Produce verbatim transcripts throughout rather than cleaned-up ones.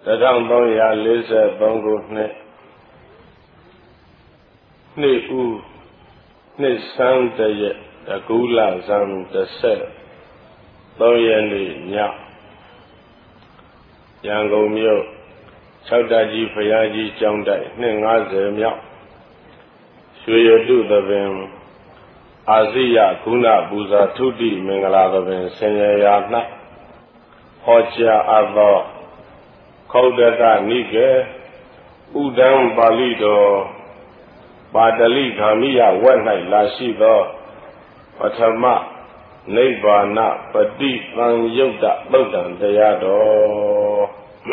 တစ်ထောင်သုံးရာလေးဆယ်သုံးခုနှစ်နှစ်ဦးနှစ်ဆန်းတရက်တကူလဇန်တစ်ဆက်သုံးရက်နေ့ညရန်ကုန်မြို့၆တက်ကြီးဘုရားကြီးကျောင်းတိုက်နှစ်၅၀မြောက်ရွှေရတုသဘင်အာဇိယဂုဏပူဇာထုတိမင်္ဂလာသဘင်ဆင်ရရာ၌ဟောကြားအပ်သောခောဒကနိကေဥဒံပါဠိတော်ပါဠိဂာမိယဝက်၌လာရှိသောပထမနိဗ္ဗာနပฏิသံယုတ်တသုတ်တံတရားတော်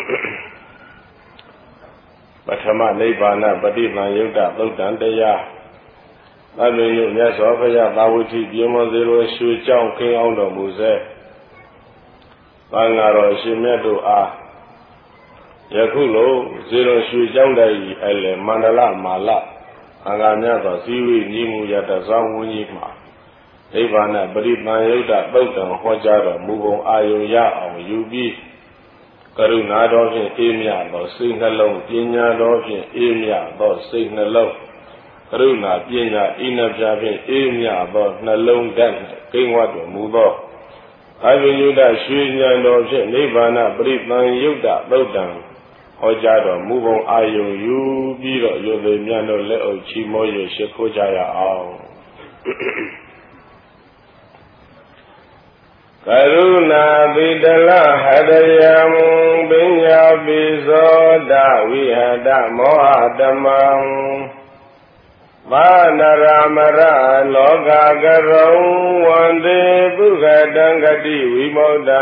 ပထမနိဗ္ဗာနပฏิသံယုတ်တသုတ်တံတရားသဗ္ဗညုမြတ်စွာဘုရားသာဝတိပြေမစေလိုရွှေကြောင်းခင်းအောင်တော်မူစေသံဃာတော်ရှင်မြတ်တို့အားယခုလိုဇေရရွှေကြောင်းတိုက်အလေမန္တလမာလအင်္ဂါမြတ်သောဇီဝိညီမူရတသောဝင်းကြီးမှာနိဗ္ဗာန်ပရိသံယုတ်တသုတ်တံဟောကြားတော်မူပုံအာယုံရအောင်ယူပြီးကရုဏာတော်ဖြင့်အေးမြသောစိတ်နှလုံးပညာတော်ဖြင့်အေးမြသောစိတ်နှလုံးကရုဏာပညာဤနှပြဖြင့်အေးမြသောနှလုံးဓာတ်ကိန်းဝတ်တော်မူသောအဘိညုတရွှေဉာဏ်တော်ဖြင့်နိဗ္ဗာန်ပရိသံယုတ်တသုတ်တံဟောကြားတော်မူပုံအာယုံယူပြီးတော့ရုပ်သိမြတ်တို့လက်အုပ်ချီးမောရရှိခိုးကြရအောင်ကရုဏာပိတလဟတယံပညာပိဇောဒဝိဟတမောဟတမံမာနရမရလောကကရုံဝန္တေပုဂတံဂတိဝိမု ddံ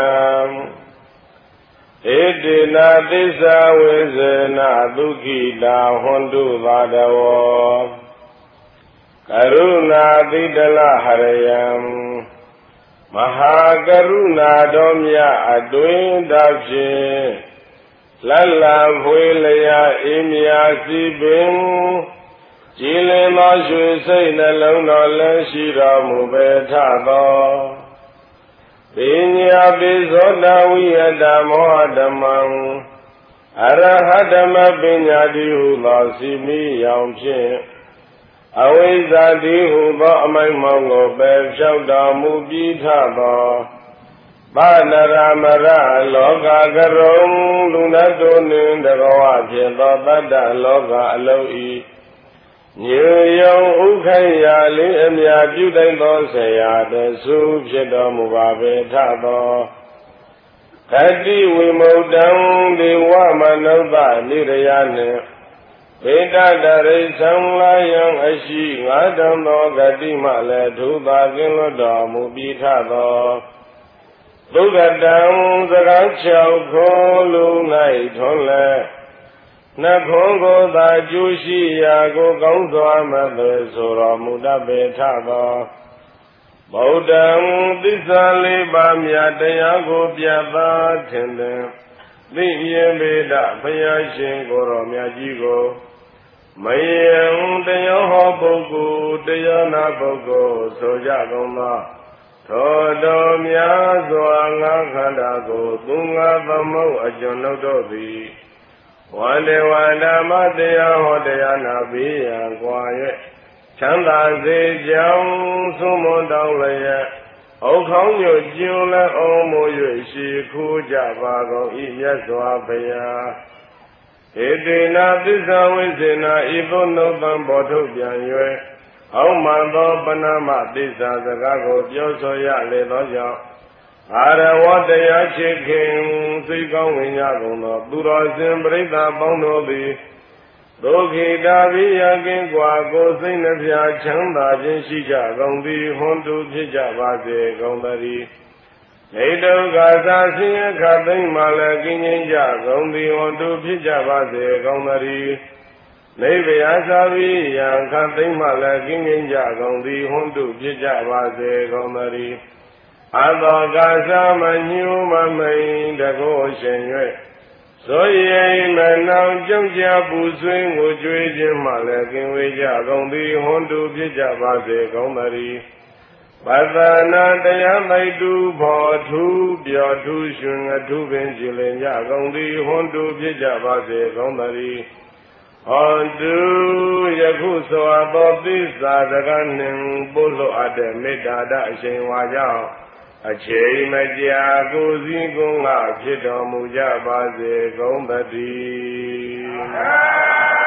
ဧတေနာသစ္စာဝိဇေနဒုက္ခိတာဟွန္တုသာတဝောကရုဏာတိတလဟရယံမဟာကရုဏာတော်မြတ်အတွင်တဖြင့်လလဖွေလျာအေးမြာစီပင်ကြည်လင်သောရွှေစိတ်နှလုံးတော်လည်းရှိတော်မူပေထသောပညာပိဇောတဝိယတမောဟဓမ္မံအရဟတမပညာတိဟုသောစီမိယောင်ဖြင့်အဝိဇ္ဇာတိဟုသောအမိုက်မောင်ကိုပယ်ဖြောက်တော်မူပြီးထသောပါဏရမရလောကကရုံလူနတ်တို့နှင့်တကဝဖြစ်သောတတ္တလောကအလုံးဤညေယုံဥခိုင်ရာလေးအမြပြုတိုင်းသောဆရာတဆူဖြစ်တော်မူပါပေထသောဂတိဝိမု ddံ ဒေဝမနုဿနိရယနှင့်ဗေဒတရိသံလာယံအရှိငါးတံသောဂတိမှလည်းဒုသာကင်းလွတ်တော်မူပြီးထသောဒုက္ကတံစကားချောက်ခေါ်လူ၌ထွန်းလဲနှခွန်ကိုသာကျိုးရှိရာကိုကောင်းစွာမသွေဆိုတော်မူတတ်ပေထသောဗုဒ္ဓံသစ္စာလေးပါးမြတ်တရားကိုပြသထင်တယ်သိမြင်ပေတဘုရားရှင်ကိုယ်တော်မြတ်ကြီးကိုမယံတရားဟောပုဂ္ဂိုလ်တရားနာပုဂ္ဂိုလ်ဆိုကြကုန်သောသောတော်များစွာငါခန္ဓာကိုသူငါသမုတ်အကျွန်ုပ်တို့သည်ဝန္တေဝန္ဓမတရားဟောတရားနာပြီးရန်ကွာ၍ချမ်းသာစေကြောင်းသုံးမွန်တောင်းလျက်အုတ်ခေါင်းမြို့ကျုံလည်းအောင်မူ၍ရှိခိုးကြပါကုန်၏မြတ်စွာဘုရားဧတေနာသစ္စာဝိစေနာဤသို့နှုတ်သံပေါ်ထုတ်ပြန်၍အောက်မှန်သောပဏမသစ္စာစကားကိုပြောဆိုရလေသောကြောင့်အာရဝတရားချစ်ခင်စိတ်ကောင်းဝင်ကြကုန်သောသူတော်စင်ပရိသတ်ပေါင်းတို့သည်ဒုက္ခိတာဘိယကင်းကွာကိုစိတ်နှပြချမ်းသာခြင်းရှိကြကုန်သည်ဟွန်တုဖြစ်ကြပါစေကုန်သတည်းနေတုကာသာဆင်းရဲခတ်သိမ်းမှလည်းကင်းငြိမ်းကြကုန်သည်ဟွန်တုဖြစ်ကြပါစေကုန်သတည်းနေဗယာသာဘိယခတ်သိမ်းမှလည်းကင်းငြိမ်းကြကုန်သည်ဟွန်တုဖြစ်ကြပါစေကုန်သတည်းအသောကာသမညူမမိန်တကောရှင်၍ဆိုရင်မနောင်ကြောင့်ကြပူဆွေးကိုကြွေးခြင်းမှလည်းကင်းဝေးကြကုန်သည်ဟွန်တုဖြစ်ကြပါစေကုန်သတည်းပသနာတရားမိုက်တူဘောထူပြောထူရှင်အထူပင်ကြည်လင်ကြကုန်သည်ဟွန်တူဖြစ်ကြပါစေကုန်သတည်းဟောတုယခုဆိုအပ်သောသစ္စာစကားနှင့်ပို့လို့အပ်တဲ့မေတ္တာတအရှင်ဝါကြောင့်အချိန်မကြာကိုစည်းကုန်းကဖြစ်တော်မူကြပါစေကုန်သတည်း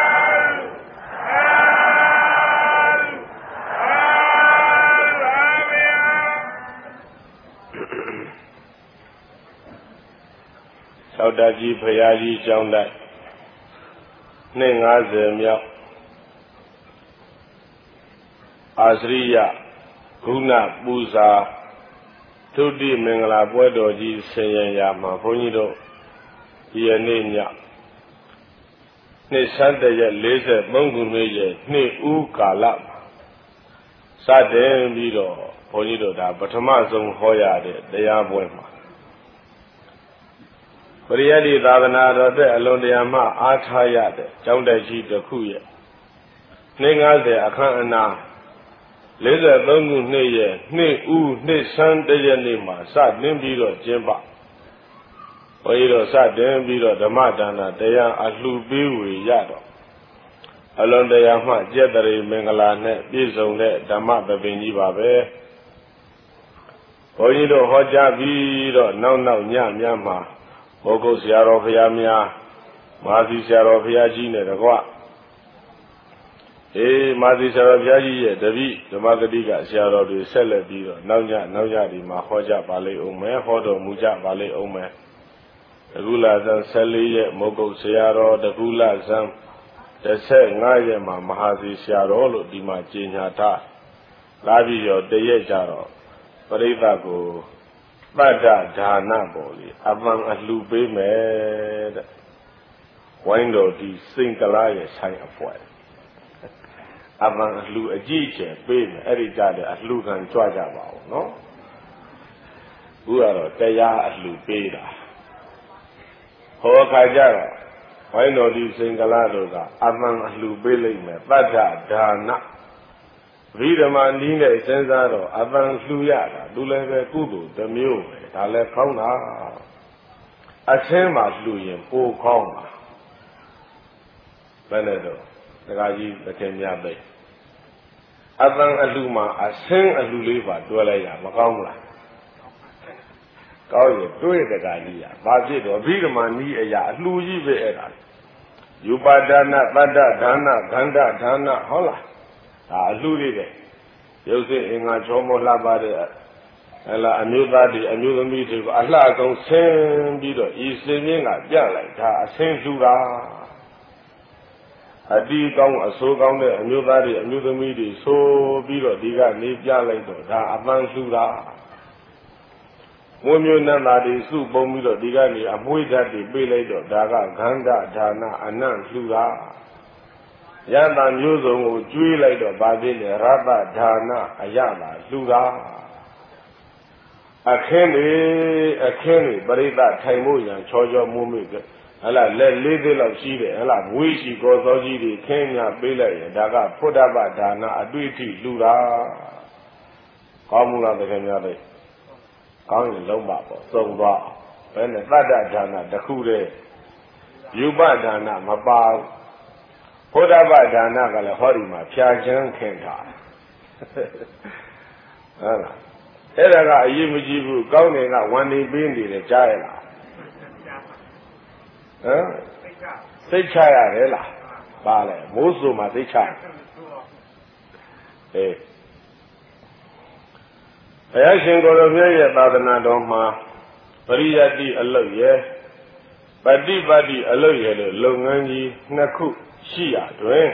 သောတာကြီးဘုရားကြီးကျောင်းတိုက်နှစ်၅၀မြောက်အာစရိယဂုဏပူဇာသုတိမင်္ဂလာပွဲတော်ကြီးဆင်ရင်ရာမှာဘုန်းကြီးတို့ဒီယနေ့ညနှစ်ဆန်းတရက်၄၃ခုနှစ်ရဲ့နှစ်ဦးကာလစတင်ပြီးတော့ဘုန်းကြီးတို့ဒါပထမဆုံးဟောရတဲ့တရားပွဲမှာပရိယတ္တိသာသနာတော်တဲ့အလွန်တရာမှအားထားရတဲ့ကျောင်းတိုက်ကြီးတစ်ခုရဲ့နှစ်၅၀အခမ်းအနား၄၃ခုနှစ်ရဲ့နှစ်ဦးနှစ်ဆန်းတရက်နေ့မှာစတင်ပြီးတော့ကျင်းပဘုန်းကြီးတို့စတင်ပြီးတော့ဓမ္မဒါနတရားအလှူပေးဝေရတော့အလွန်တရာမှကျက်တရေမင်္ဂလာနဲ့ပြည့်စုံတဲ့ဓမ္မသဘင်ကြီးပါပဲဘုန်းကြီးတို့ဟောကြားပြီးတော့နောက်နောက်ညများမှာဘုဂုတ်ဆရာတော်ဘုရားများမာသီဆရာတော်ဘုရားကြီးနဲ့တကွအေးမာသီဆရာတော်ဘုရားကြီးရဲ့တပည့်ဓမ္မဂတိကဆရာတော်တွေဆက်လက်ပြီးတော့နောက်ညနောက်ညဒီမှာဟောကြားပါလိမ့်ဦးမယ်ဟောတော်မူကြပါလိမ့်ဦးမယ်တကူလဇန်၁၄ရက်မုဂုတ်ဆရာတော်တကူလဇန်၁၅ရက်မှာမဟာသီဆရာတော်လို့ဒီမှာကြေညာထားလာပြီးတော့တရက်ကြတော့ပရိသတ်ကိုပတ္တဒါနပေါ်လေအပန်အလှပေးမယ်တဲ့ဝိုင်းတော်ဒီစိန်ကလားရဲ့ဆိုင်အဖွဲအပန်အလှအကြည့်ကျယ်ပေးမယ်အဲ့ဒီကြတဲ့အလှခံကြွကြပါဦးနော်ခုကတော့တရားအလှပေးတာဟောခါကြတော့ဝိုင်းတော်ဒီစိန်ကလားတို့ကအပန်အလှပေးလိုက်မယ်ပတ္တဒါနဝိဓမ္မာနီးနဲ့စဉ်းစားတော့အပန်လှူရတာသူလည်းပဲကုသိုလ်တစ်မျိုးပဲဒါလည်းကောင်းတာအချင်းမှလှူရင်ပိုကောင်းတာဘယ်နဲ့တော့ဒကာကြီးတစ်ထင်များပဲအပန်အလှမှာအချင်းအလှလေးပါတွဲလိုက်ရမကောင်းဘူးလားကောင်းရင်တွေးဒကာကြီးရဘာဖြစ်တော့ဝိဓမ္မာနီးအရာအလှကြီးပဲအဲ့ဒါယူပါဒနာတတ္တဒါနခန္ဓာဒါနဟုတ်လားဒါအလှလေးတဲ့ရုပ်စစ်အင်္ဂါချောမောလှပတဲ့ဟလာအမျိုးသားတွေအမျိုးသမီးတွေကိုအလှအကောင်ဆင်းပြီးတော့ဤစင်မြင့်ကပြလိုက်ဒါအဆင်းလှူတာအတီးကောင်းအဆိုးကောင်းတဲ့အမျိုးသားတွေအမျိုးသမီးတွေဆိုပြီးတော့ဒီကနေပြလိုက်တော့ဒါအပန်းလှူတာမွေးမျိုးနတ်သားတွေစုပုံပြီးတော့ဒီကနေအမွှေးဓာတ်တွေပေးလိုက်တော့ဒါကခန္ဓာဒါနအနံ့လှူတာယန္တာမျိုးစုံကိုကျွေးလိုက်တော့ဗာဖြစ်လေရတ္တဒါနအယတာလှူတာအခင်းလေအခင်းလေပရိသတ်ထိုင်ဖို့ရန်ချောချောမွေးမွေးကဟလာလက်လေးသေးလောက်ရှိတယ်ဟလာမွေးရှိကောသောကြီးတွေခင်းညာပေးလိုက်ရင်ဒါကဖုဒ္ဓဘဒါနအတွေ့အထိလှူတာကောင်းမှုလားတကယ်များလေကောင်းရင်လုံးပါပေါ့စုံသွားဘယ်နဲ့တတ္တဒါနတစ်ခုတည်းယူပဒါနမပါဘုဒ္ဓဘာဒါနကလည်းဟောဒီမှာဖြာချမ်းခင်တာဟုတ်လားအဲ့ဒါကအရေးမကြီးဘူးကောင်းတယ်ကဝန်နေပေးနေတယ်ကြားရလားဟမ်စိတ်ချရတယ်လားပါလေမိုးဆိုမှစိတ်ချအေးဘုရားရှင်ကိုယ်တော်မြတ်ရဲ့သာသနာတော်မှာပရိယတ္တိအလုတ်ရဲ့ပฏิပတ်တိအလုတ်ရဲ့လို့လုပ်ငန်းကြီးနှစ်ခုရှိရတွင်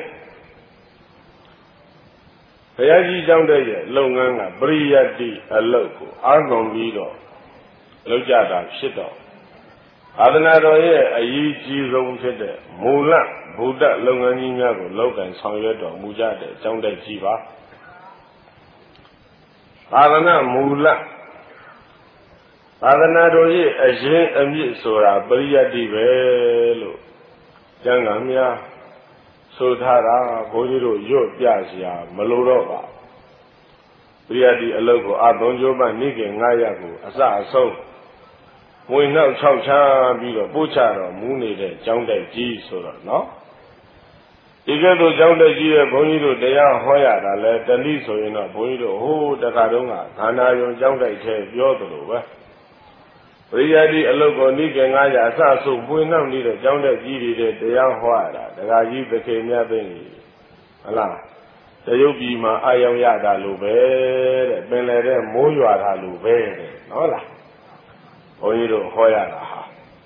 ဘုရားကြီးကျောင်းတဲ့ရဲ့လုပ်ငန်းကပရိယတ္တိအလုတ်ကိုအားကုန်ပြီးတော့လုပ်ကြတာဖြစ်တော့သာသနာတော်ရဲ့အရေးကြီးဆုံးဖြစ်တဲ့မူလဗုဒ္ဓလုပ်ငန်းကြီးများကိုလောက်ကင်ဆောင်ရွက်တော်မူကြတဲ့ကျောင်းတဲ့ကြီးပါသာသနာမူလသာသနာတော်ရဲ့အရင်အမြစ်ဆိုတာပရိယတ္တိပဲလို့ကျမ်းဂန်များဆိုထားတာဘုန်းကြီးတို့ရွတ်ပြစရာမလိုတော့ပါပရိယတ်တိအလုတ်ကိုအာသုံးကျိုးပနိကေငါးရပ်ကိုအစအဆုံးမွေနှောက်၆ချပြီးတော့ပို့ချတော့မူးနေတဲ့ကျောင်းတိုက်ကြီးဆိုတော့နော်ဒီကဲ့သို့ကျောင်းတိုက်ကြီးရဲ့ဘုန်းကြီးတို့တရားဟောရတာလဲတဏိဆိုရင်တော့ဘုန်းကြီးတို့ဟိုးတခါတုန်းကခန္ဓာယုံကျောင်းတိုက်ထဲပြောသလိုပဲပရိယတ်တိအလုတ်ကိုနိကေငါးရပ်အစအဆုံးမွေနှောက်နေတဲ့ကျောင်းတိုက်ကြီးတွေတရားဟောရတာဒကာကြီးသခင်မြတ်သိနေဟလားတရုတ်ပြည်မှာအာယုံရတာလို့ပဲတဲ့ပင်လယ်ထဲမိုးရွာတာလို့ပဲတဲ့နော်လားဘုန်းကြီးတို့ဟောရတာဟာ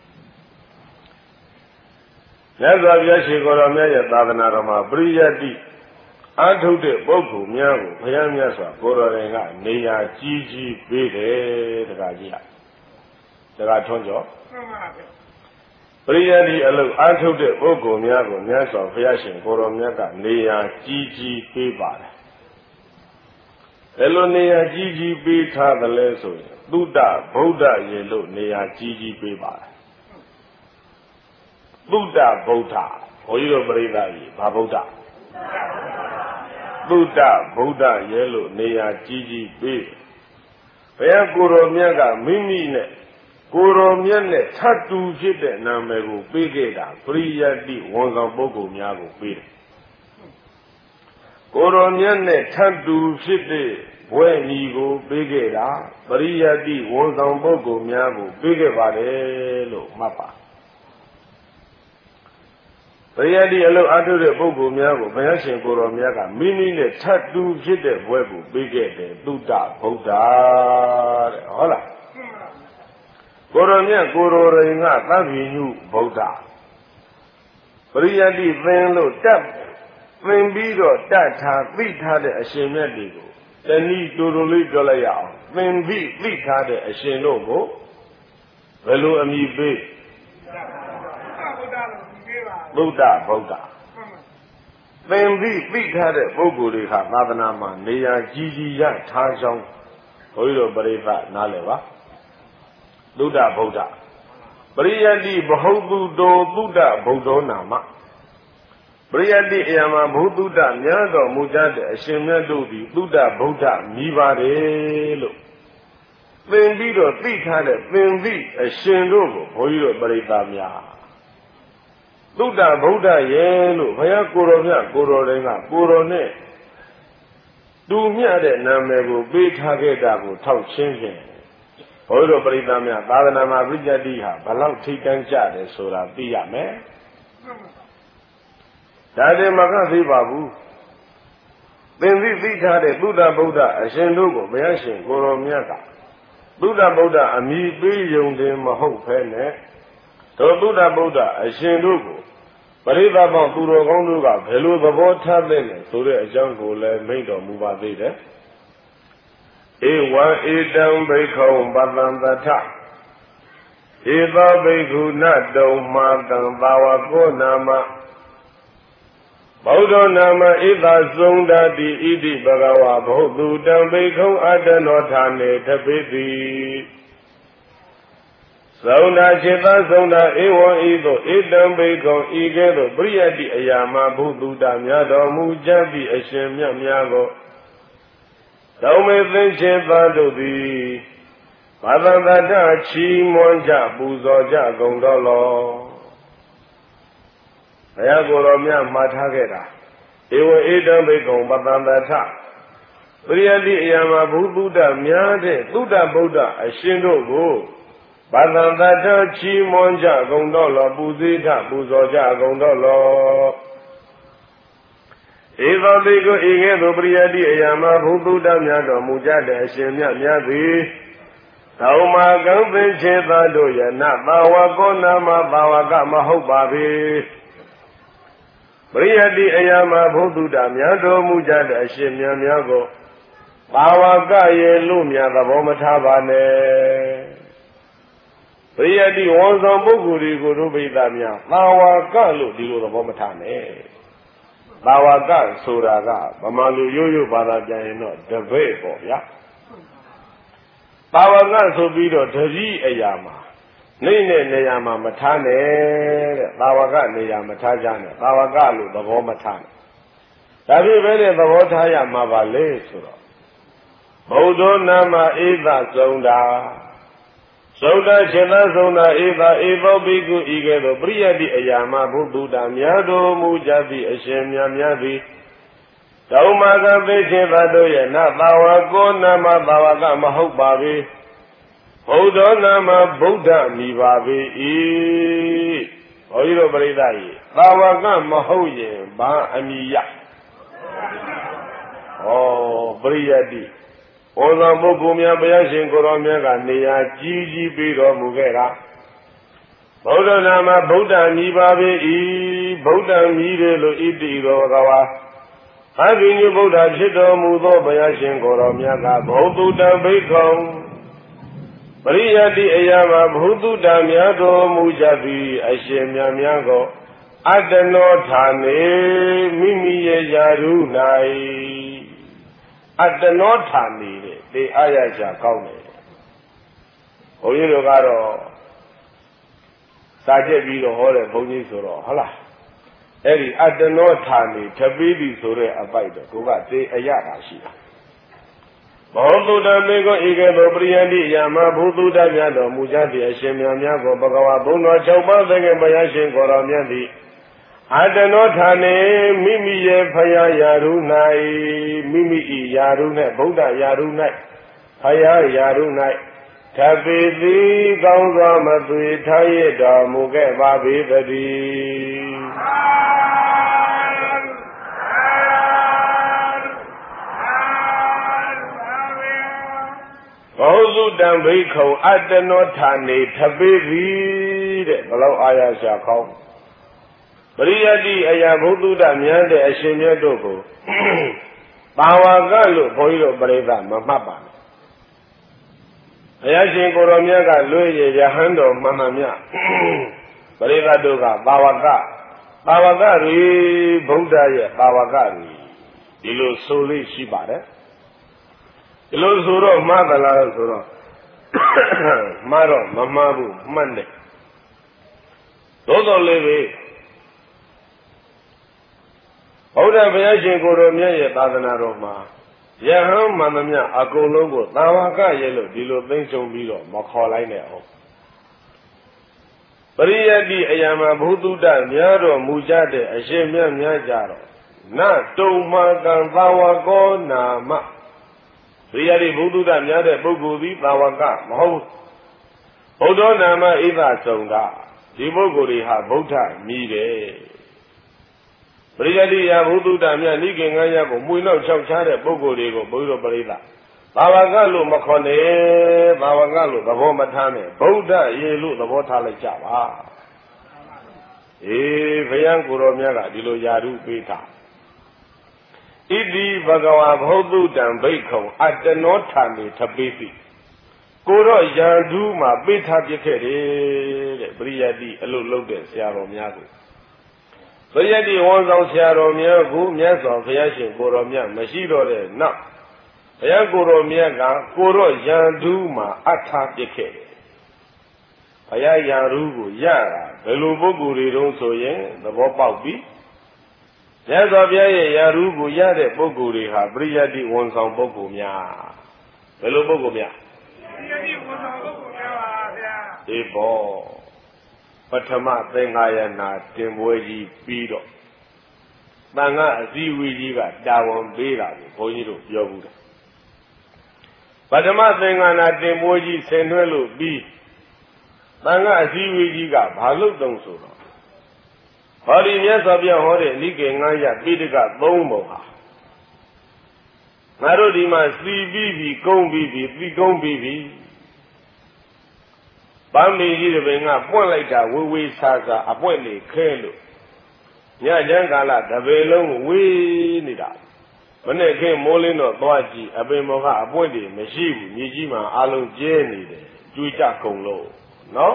မြတ်စွာဘုရားရှင်ကိုယ်တော်မြတ်ရဲ့သာသနာတော်မှာပရိယတ်တိအာထုတ်တဲ့ပုဂ္ဂိုလ်များကိုဘုရားမြတ်စွာကိုယ်တော်တိုင်ကနေရာကြီးကြီးပေးတယ်တခါကြီးကတခါထွန်းကြောမှန်ပါဗျပရိယတ်တိအလုအာထုတ်တဲ့ပုဂ္ဂိုလ်များကိုမြတ်စွာဘုရားရှင်ကိုယ်တော်မြတ်ကနေရာကြီးကြီးပေးပါတယ်ဘယ်လိုနေရာကြီးကြီးပေးထားသလဲဆိုရင်သုဒ္ဓဗုဒ္ဓရေလို့နေရာကြီးကြီးပေးပါတယ်သုဒ္ဓဗုဒ္ဓဘုန်းကြီးတို့ပရိသတ်ကြီးဘာဗုဒ္ဓသုဒ္ဓဗုဒ္ဓရေလို့နေရာကြီးကြီးပေးဘုရားကိုယ်တော်မြတ်ကမိမိနဲ့ကိုယ်တော်မြတ်နဲ့ထပ်တူဖြစ်တဲ့နာမည်ကိုပေးခဲ့တာပရိယတ်တိဝန်ဆောင်ပုဂ္ဂိုလ်များကိုပေးတယ်ကိုယ်တော်မြတ်နဲ့ထပ်တူဖြစ်တဲ့ဘွဲ့ညီကိုပေးခဲ့တာပရိယတ်တိဝန်ဆောင်ပုဂ္ဂိုလ်များကိုပေးခဲ့ပါတယ်လို့မှတ်ပါပရိယတ်တိအလုအထုတဲ့ပုဂ္ဂိုလ်များကိုဘုရားရှင်ကိုယ်တော်မြတ်ကမိမိနဲ့ထပ်တူဖြစ်တဲ့ဘွဲ့ကိုပေးခဲ့တယ်သုဒ္ဓဗုဒ္ဓတဲ့ဟုတ်လားကိုယ်တော်မြတ်ကိုယ်တော်ရင်ကသဗ္ဗညုဗုဒ္ဓပရိယတ်တိသင်လို့တတ်သင်ပြီးတော့တတ်ထားသိထားတဲ့အရှင်မြတ်တွေကိုတဏီတူတူလေးပြောလိုက်ရအောင်သင်ပြီးသိထားတဲ့အရှင်တို့ကိုဘယ်လိုအမည်ပေးဗုဒ္ဓဗုဒ္ဓသင်ပြီးသိထားတဲ့ပုဂ္ဂိုလ်တွေဟာသာသနာမှာနေရာကြီးကြီးရထားကြောင်းဘုန်းကြီးတို့ပရိသတ်နားလည်ပါသုဒ္ဓဗုဒ္ဓပရိယတ်တိဘဟုတုတောသုဒ္ဓဗုဒ္ဓောနာမပရိယတ်တိအရာမှာဘုသုဒ္ဓများတော်မူကြတဲ့အရှင်မြတ်တို့သည်သုဒ္ဓဗုဒ္ဓမြည်ပါတယ်လို့သင်ပြီးတော့သိထားတဲ့သင်သိအရှင်တို့ကိုဘုန်းကြီးတို့ပရိသတ်များသုဒ္ဓဗုဒ္ဓရဲ့လို့ဘုရားကိုယ်တော်မြတ်ကိုယ်တော်တိုင်းကကိုယ်တော်နဲ့တူမြတ်တဲ့နာမည်ကိုပေးထားခဲ့တာကိုထောက်ချင်းဖြင့်ဘုရားတို့ပရိသတ်များသာသနာမှာပရိယတ်တိဟာဘလောက်ထိတ်တန်းကြတယ်ဆိုတာသိရမယ်ဒါတင်မကသိပါဘူးသင်သိသိထားတဲ့သုဒ္ဓဗုဒ္ဓအရှင်တို့ကိုဘုရားရှင်ကိုယ်တော်မြတ်ကသုဒ္ဓဗုဒ္ဓအမိပေးယုံတယ်မဟုတ်ဖဲနဲ့တို့သုဒ္ဓဗုဒ္ဓအရှင်တို့ကိုပရိသတ်ပေါင်းသူတော်ကောင်းတို့ကဘယ်လိုသဘောထားသင့်လဲဆိုတဲ့အကြောင်းကိုလည်းမိန့်တော်မူပါသေးတယ်ဧဝံဧတံဘိက္ခုပတံတထဧသောဘိက္ခုနတုံမာတံဘာဝကောနာမဗုဒ္ဓနာမဣသသုံးတတိဣတိဘဂဝါဘုသူတံဘိက္ခုအတ္တနောဌာနေတပိတိသုံးတာจิตသုံးတာဧဝံဤသို့ဧတံဘိက္ခုဤကဲ့သို့ပရိယတ်တိအရာမှာဘုသူတများတော်မူကြပြီအရှင်မြတ်များကိုတောင်းမေသင်္ချေသာတို့သည်ဘာသန္တတချီးမွမ်းကြပူဇော်ကြကုန်တော်လောဘုရားကိုယ်တော်မြတ်မှာထားခဲ့တာဧဝံဧတံဘိက္ခုပတံတထပရိယတ်တိအရာမှာဘုသူတများတဲ့သုဒ္ဓဗုဒ္ဓအရှင်တို့ကိုဘာသန္တတချီးမွမ်းကြကုန်တော်လောပူဇေထပူဇော်ကြကုန်တော်လောဧသောတိကိုဤကဲ့သို့ပရိယတ်တိအရာမှာဘုသူတများတော်မူကြတဲ့အရှင်မြတ်များသည်သောမာကံပင်ခြေသာတို့ယနဘာဝကောနာမဘာဝကမဟုတ်ပါပေပရိယတ်တိအရာမှာဘုသူတများတော်မူကြတဲ့အရှင်မြတ်များကိုဘာဝကရေလို့များသဘောမထားပါနဲ့ပရိယတ်တိဝန်ဆောင်ပုဂ္ဂိုလ်တွေကိုတို့ပိသများဘာဝကလို့ဒီလိုသဘောမထားနဲ့ဘာဝကဆိုတာကဗမာလူရိုးရိုးဘာသာပြန်ရင်တော့တပည့်ပေါ့ဗျာဘာဝကဆိုပြီးတော့တတိအရာမှာနေတဲ့နေရာမှာမထားနဲ့တဲ့ဘာဝကနေရာမထားကြနဲ့ဘာဝကလို့သဘောမထားနဲ့ဒါဖြစ်ပဲတဲ့သဘောထားရမှာပါလေဆိုတော့ဗုဒ္ဓနာမဧသဆုံးတာဆုံးတာခြေသာဆုံးတာဧသဧသောဘိက္ခုဤကဲ့သို့ပရိယတ္တိအရာမှာဘုသူတ္တများတော်မူကြသည့်အရှင်မြတ်များသည်ဓမ္မကသေခြင်းသတ္တရဲ့နသာဝကောနာမသာဝကမဟုတ်ပါပေဗုဒ္ဓနာမဗုဒ္ဓမိပါပေ၏ဘုန်းကြီးတို့ပရိသတ်ကြီးသာဝကမဟုတ်ရင်ဘာအမိယဩပရိယတ္တိဩဇံပုဂ္ဂိုလ်များဘုရားရှင်ကိုရောမြတ်ကနေရာကြီးကြီးပြီးတော်မူခဲ့တာဗုဒ္ဓနာမဗုဒ္ဓမိပါပေ၏ဗုဒ္ဓမိတယ်လို့ဣတိတော်ကဝါအဘိညုဗုဒ္ဓဖြစ်တော်မူသောဘုရားရှင်ကိုရောမြတ်ကဘုသူတံဘိက္ခုပရိယတ္တိအရာမှာဘုသူတ္တများတော်မူကြသည်အရှင်မြတ်များကိုအတ္တနောဌာနေမိမိရဲ့ယာရု၌အတ္တနောဌာနေတဲ့ဒီအာရချာကောင်းတယ်ဘုန်းကြီးတို့ကတော့စာကြက်ပြီးတော့ဟောတဲ့ဘုန်းကြီးဆိုတော့ဟုတ်လားအဲ့ဒီအတ္တနောဌာနေထပေးသည်ဆိုတဲ့အပိုက်တော့ကိုကတေအရတာရှိတာဘောဓုတမေကိုဧကသောပရိယတ္တိယာမဘုသူတ္တမြတ်တော်မူကြသည့်အရှင်မြတ်များကိုဘဂဝါဘုံတော်၆ပါးသခင်ဘုရားရှင်ကိုယ်တော်မြတ်သည်အတ္တနောဌာနေမိမိရဲ့ဖယားယာရု၌မိမိ၏ယာရု၌ဗုဒ္ဓယာရု၌ဖယားယာရု၌ထပေသည်ကောင်းစွာမသွေထားရတော်မူခဲ့ပါပေတည်းဘောဇုတံဘိက္ခုအတ္တနောဌာနေထပေသည်တဲ့ဘလောက်အာရရှာကောင်းပရိယတ္တိအရာဘုသူတ္တမြတ်တဲ့အရှင်မြတ်တို့ကိုပါဝါကလို့ဘုန်းကြီးတို့ပြိဿမမှတ်ပါနဲ့ဘုရားရှင်ကိုရောမြတ်ကလွေရရဟန်းတော်မှန်မှန်မြတ်ပရိသတ်တို့ကပါဝကပါဝကရီဗုဒ္ဓရဲ့ပါဝကရီဒီလိုဆိုလေးရှိပါတယ်ဒီလိုဆိုတော့မှားသလားဆိုတော့မှားတော့မမှားဘူးမှန်တယ်သို့တော်လည်းပဲဘုရားဘုရားရှင်ကိုရောမြတ်ရဲ့သာသနာတော်မှာယဟန်မှန်သမျှအကုန်လုံးကိုသာဝကရဲ့လို့ဒီလိုသိမ့်ဆုံးပြီးတော့မခေါ်လိုက်နဲ့အောင်ပရိယတ္တိအယံမှာဘုသူတ္တများတော်မူကြတဲ့အရှင်မြတ်များကြတော့နတုံမကံသာဝကောနာမပရိယတ္တိဘုသူတ္တများတဲ့ပုဂ္ဂိုလ်သည်သာဝကမဟုတ်ဘုဒ္ဓနာမဣသဆုံးတာဒီပုဂ္ဂိုလ်တွေဟာဗုဒ္ဓမြည်တယ်ပရိယတ္တိယဘုသူတ္တမြတ်နိကေငါးရပ်ကိုမှွေနောက်ချောက်ချတဲ့ပုဂ္ဂိုလ်တွေကိုဘုရားပရိသတ်ဘာဝကလို့မခေါ်နဲ့ဘာဝကလို့သဘောမထားနဲ့ဗုဒ္ဓရေလို့သဘောထားလိုက်ကြပါအေးဘုရားကိုရောမြတ်ကဒီလိုယာရုပေးတာဣတိဘဂဝါဘုသူတံဘိက္ခုအတ္တနောဌာနေထပိတိကိုတော့ယာဓုမှာပေးထားပြခဲ့တယ်တဲ့ပရိယတ္တိအလို့လုပ်တဲ့ဆရာတော်များကိုပရိယတ္တိဝန်ဆောင်ဆရာတော်များကိုမြတ်စွာဘုရားရှင်ကိုရောမြတ်မရှိတော့တဲ့နောက်ဘုရားကိုရောမြတ်ကကိုတော့ယံဓုမှာအထာပြစ်ခဲ့တယ်ဘုရားယံဓုကိုရတာဘယ်လိုပုဂ္ဂိုလ်တွေတုံးဆိုရင်သဘောပေါက်ပြီမြတ်စွာဘုရားရဲ့ယံဓုကိုရတဲ့ပုဂ္ဂိုလ်တွေဟာပရိယတ္တိဝန်ဆောင်ပုဂ္ဂိုလ်များဘယ်လိုပုဂ္ဂိုလ်များပရိယတ္တိဝန်ဆောင်ပုဂ္ဂိုလ်များပါဗျာဒီဘောပထမသင်္ဃာယနာတင်ပွဲကြီးပြီးတော့တန်ခါအစည်းအဝေးကြီးကတာဝန်ပေးတာကိုဘုန်းကြီးတို့ပြောဘူးတယ်ပထမသင်္ဃာနာတင်ပွဲကြီးဆင်နွှဲလို့ပြီးတန်ခါအစည်းအဝေးကြီးကဘာလို့တုံးဆိုတော့ဟောဒီမြတ်စွာဘုရားဟောတဲ့နိကေငါးရပ်ပိဋကသုံးပုံဟာငါတို့ဒီမှာစီပြီးပြီးကုန်းပြီးပြီးပြီးကုန်းပြီးပြီးပန်းမီကြီးတစ်ပင်ကပွင့်လိုက်တာဝေဝေးဆာဆာအပွင့်နေခဲလို့ညချမ်းကာလတပယ်လုံးဝေးနေတာမနေ့ကမိုးလင်းတော့သွားကြည့်အပင်မောကအပွင့်တွေမရှိဘူးမြေကြီးမှာအလုံးကျဲနေတယ်ကျွေးကြကုန်လို့နော်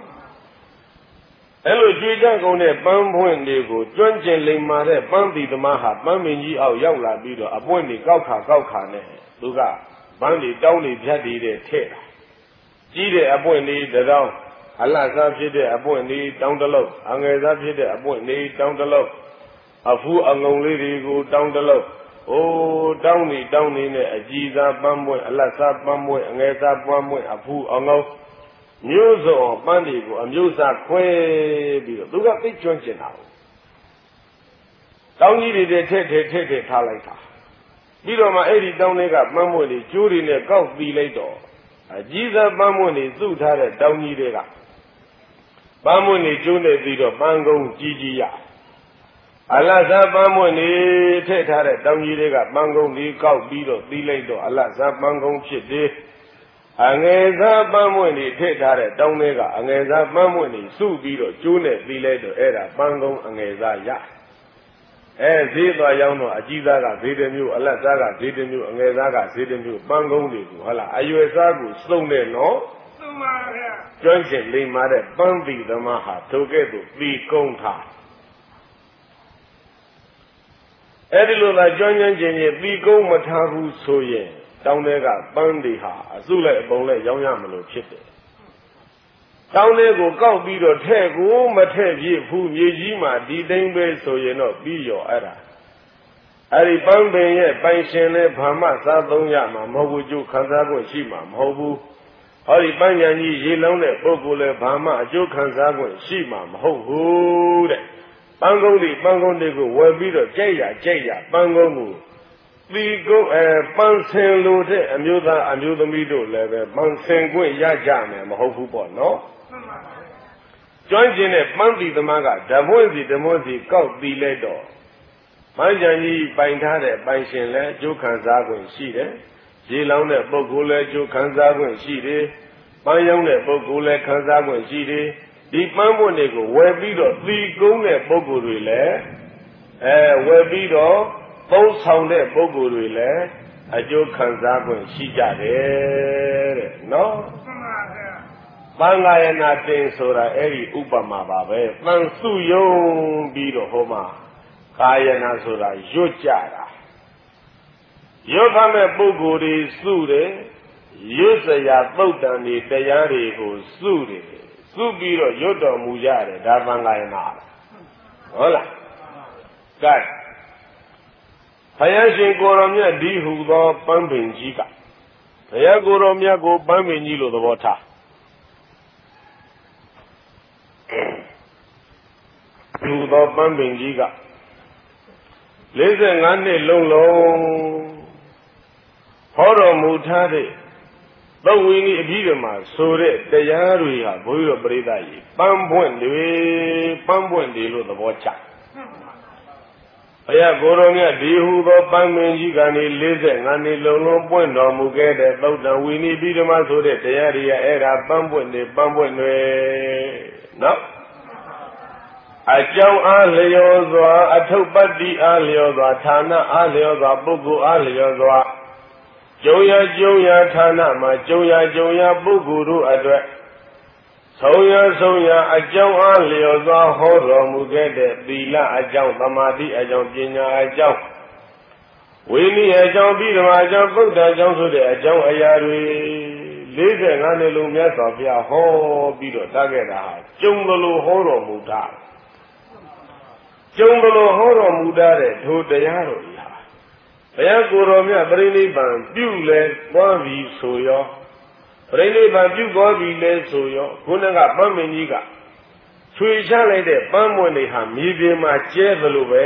အဲ့လိုကျွေးကြကုန်တဲ့ပန်းပွင့်တွေကိုကျွမ်းကျင်လိမ္မာတဲ့ပန်းတီသမားဟာပန်းမင်ကြီးအောက်ရောက်လာပြီးတော့အပွင့်တွေကောက်ခါကောက်ခါနဲ့သူကပန်းတွေတောင်းတွေဖြတ်တွေတဲ့ထဲ့တာကြီးတဲ့အပွင့်လေးတောင်းအလှစားဖြစ်တဲ့အပွင့်လေးတောင်းတလုံးအငယ်စားဖြစ်တဲ့အပွင့်လေးတောင်းတလုံးအဖူးအငုံလေးတွေကိုတောင်းတလုံးအိုးတောင်းနေတောင်းနေနဲ့အကြည်သာပန်းပွင့်အလတ်စားပန်းပွင့်အငယ်စားပန်းပွင့်အဖူးအောင်အောင်မျိုးစုံပန်းတွေကိုအမျိုးစားခွဲပြီးတော့သူကသိကျွမ်းကျင်တာတောင်းကြီးတွေထက်ထက်ထက်ထက်ထားလိုက်တာပြီးတော့မှအဲ့ဒီတောင်းတွေကပန်းပွင့်တွေကျိုးတွေနဲ့ကောက်ပြီးလိုက်တော့အကြည်သာပန်းပွင့်တွေစုထားတဲ့တောင်းကြီးတွေကပန်းပွင့်တွေကျိုးနေပြီးတော့ပန်းကုန်းကြီးကြီးရအလတ်စားပန်းပွင့်တွေထည့်ထားတဲ့တောင်ကြီးတွေကပန်းကုန်းတွေကောက်ပြီးတော့ပြီးလိုက်တော့အလတ်စားပန်းကုန်းဖြစ်တယ်အငယ်စားပန်းပွင့်တွေထည့်ထားတဲ့တောင်တွေကအငယ်စားပန်းပွင့်တွေစုပြီးတော့ကျိုးနဲ့ပြီးလိုက်တော့အဲ့ဒါပန်းကုန်းအငယ်စားရအဲဈေးသွားရောက်တော့အကြီးသားကဈေးတစ်မျိုးအလတ်စားကဈေးတစ်မျိုးအငယ်စားကဈေးတစ်မျိုးပန်းကုန်းတွေကိုဟုတ်လားအရွယ်စားကိုစုံတယ်နော်စုံပါဗျာကျွမ်းကျင်လိမ္မာတဲ့ပန်းသီသမားဟာထိုကဲ့သို့ပြီးကုန်းထားအဲ့ဒီလိုသာကျွမ်းကျင်ခြင်းဖြင့်ပြီးကုန်းမထားဘူးဆိုရင်တောင်းတဲ့ကပန်းတွေဟာအစုလိုက်အပုံလိုက်ရောင်းရမလို့ဖြစ်တယ်တောင်းတဲ့ကိုကောက်ပြီးတော့ထဲ့ကိုမထဲ့ပြည့်ဘူးမြေကြီးမှာဒီတိုင်းပဲဆိုရင်တော့ပြီးရောအဲ့ဒါအဲ့ဒီပန်းပင်ရဲ့ပိုင်ရှင်နဲ့ဘာမှစားသုံးရမှာမဟုတ်ဘူးကျိုးခံစား권ရှိမှာမဟုတ်ဘူးဟောဒီပန်းညာကြီးရေလောင်းတဲ့ပုဂ္ဂိုလ်လည်းဘာမှအကျိုးခံစား권ရှိမှာမဟုတ်ဘူးတဲ့ပန်းကုန်းတွေပန်းကုန်းတွေကိုဝယ်ပြီးတော့ကြိုက်ရကြိုက်ရပန်းကုန်းကိုသီကုန်းအဲပန်းဆင်လို့တဲ့အမျိုးသားအမျိုးသမီးတို့လည်းပဲပန်းဆင်권ရကြမယ်မဟုတ်ဘူးပေါ့နော်ကျွမ်းကျင်တဲ့ပန်းသီသမားကဓမွင့်စီဓမွင့်စီကောက်ပြီးလိုက်တော့ပန်းကြံကြီးပိုင်ထားတဲ့ပိုင်ရှင်လည်းကျိုးခံစား권ရှိတယ်ရေလောင်းတဲ့ပုဂ္ဂိုလ်လည်းကျိုးခံစား권ရှိတယ်ပန်းရောင်းတဲ့ပုဂ္ဂိုလ်လည်းခံစား권ရှိတယ်ဒီပန်းပွင့်တွေကိုဝယ်ပြီးတော့သီကုန်းတဲ့ပုဂ္ဂိုလ်တွေလည်းအဲဝယ်ပြီးတော့သုံးဆောင်တဲ့ပုဂ္ဂိုလ်တွေလည်းအကျိုးခံစား권ရှိကြတယ်တဲ့နော်ပန်းကာယနာတင်ဆိုတာအဲ့ဒီဥပမာပါပဲပန်းစုယုံပြီးတော့ဟိုမှာကာယနာဆိုတာရွတ်ကြတာရွတ်ထားတဲ့ပုဂ္ဂိုလ်တွေစုတယ်ရွတ်စရာသုတ်တန်တွေတရားတွေကိုစုတယ်စုပြီးတော့ရွတ်တော်မူကြတယ်ဒါပန်းကာယနာဟုတ်လားကဲဘုရားရှင်ကိုရောမြတ်ဒီဟူသောပန်းပင်ကြီးကဘုရားကိုရောမြတ်ကိုပန်းပင်ကြီးလို့သဘောထားဟူသောပန်းပင်ကြီးကလေးဆယ်ငါးနှစ်လုံးလုံးဟောတော်မူထားတဲ့သုတ်ဝိနည်းအပြီးတော့မှဆိုတဲ့တရားတွေဟာဘုရားတော်ပရိသတ်ကြီးပန်းပွင့်တွေပန်းပွင့်တွေလို့သဘောချဘုရားကိုယ်တော်မြတ်ဒီဟူသောပန်းပင်ကြီးကနေလေးဆယ်ငါးနှစ်လုံးလုံးပွင့်တော်မူခဲ့တဲ့သုတ်တံဝိနည်းပြီးတော့မှဆိုတဲ့တရားတွေကအဲ့ဒါပန်းပွင့်တွေပန်းပွင့်တွေနော်အကြောင်းအားလျော်စွာအထုပ်ပတ္တိအားလျော်စွာဌာနအားလျော်စွာပုဂ္ဂိုလ်အားလျော်စွာကျုံရကျုံရဌာနမှာကျုံရကျုံရပုဂ္ဂိုလ်တို့အတွက်ဆုံးရဆုံးရအကြောင်းအားလျော်စွာဟောတော်မူခဲ့တဲ့သီလအကြောင်းသမာဓိအကြောင်းပညာအကြောင်းဝိနည်းအကြောင်းပြီးဓမ္မအကြောင်းပုဒ်အကြောင်းဆိုတဲ့အကြောင်းအရာတွေလေးဆယ်ငါးနှစ်လုံးမြတ်စွာဘုရားဟောပြီးတော့တားခဲ့တာဟာကျုံလို့ဟောတော်မူတာကျုံလို့ဟောတော်မူတဲ့ထိုတရားတော်ကြီးဟာဘုရားကိုယ်တော်မြတ်ပြိဋိဘံပြုလဲသွားပြီဆိုရောပြိဋိဘံပြုသွားပြီလဲဆိုရောခုနကပန်းမင်းကြီးကချွေချလိုက်တဲ့ပန်းမွင့်တွေဟာမြေပြင်မှာကျဲသလိုပဲ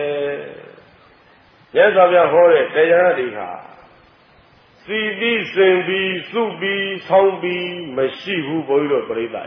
မြတ်စွာဘုရားဟောတဲ့တရားတွေဟာစီပြီးစင်ပြီးစုပြီးဆောင်းပြီးမရှိဘူးဘုန်းကြီးတို့ပြိဋိဘံ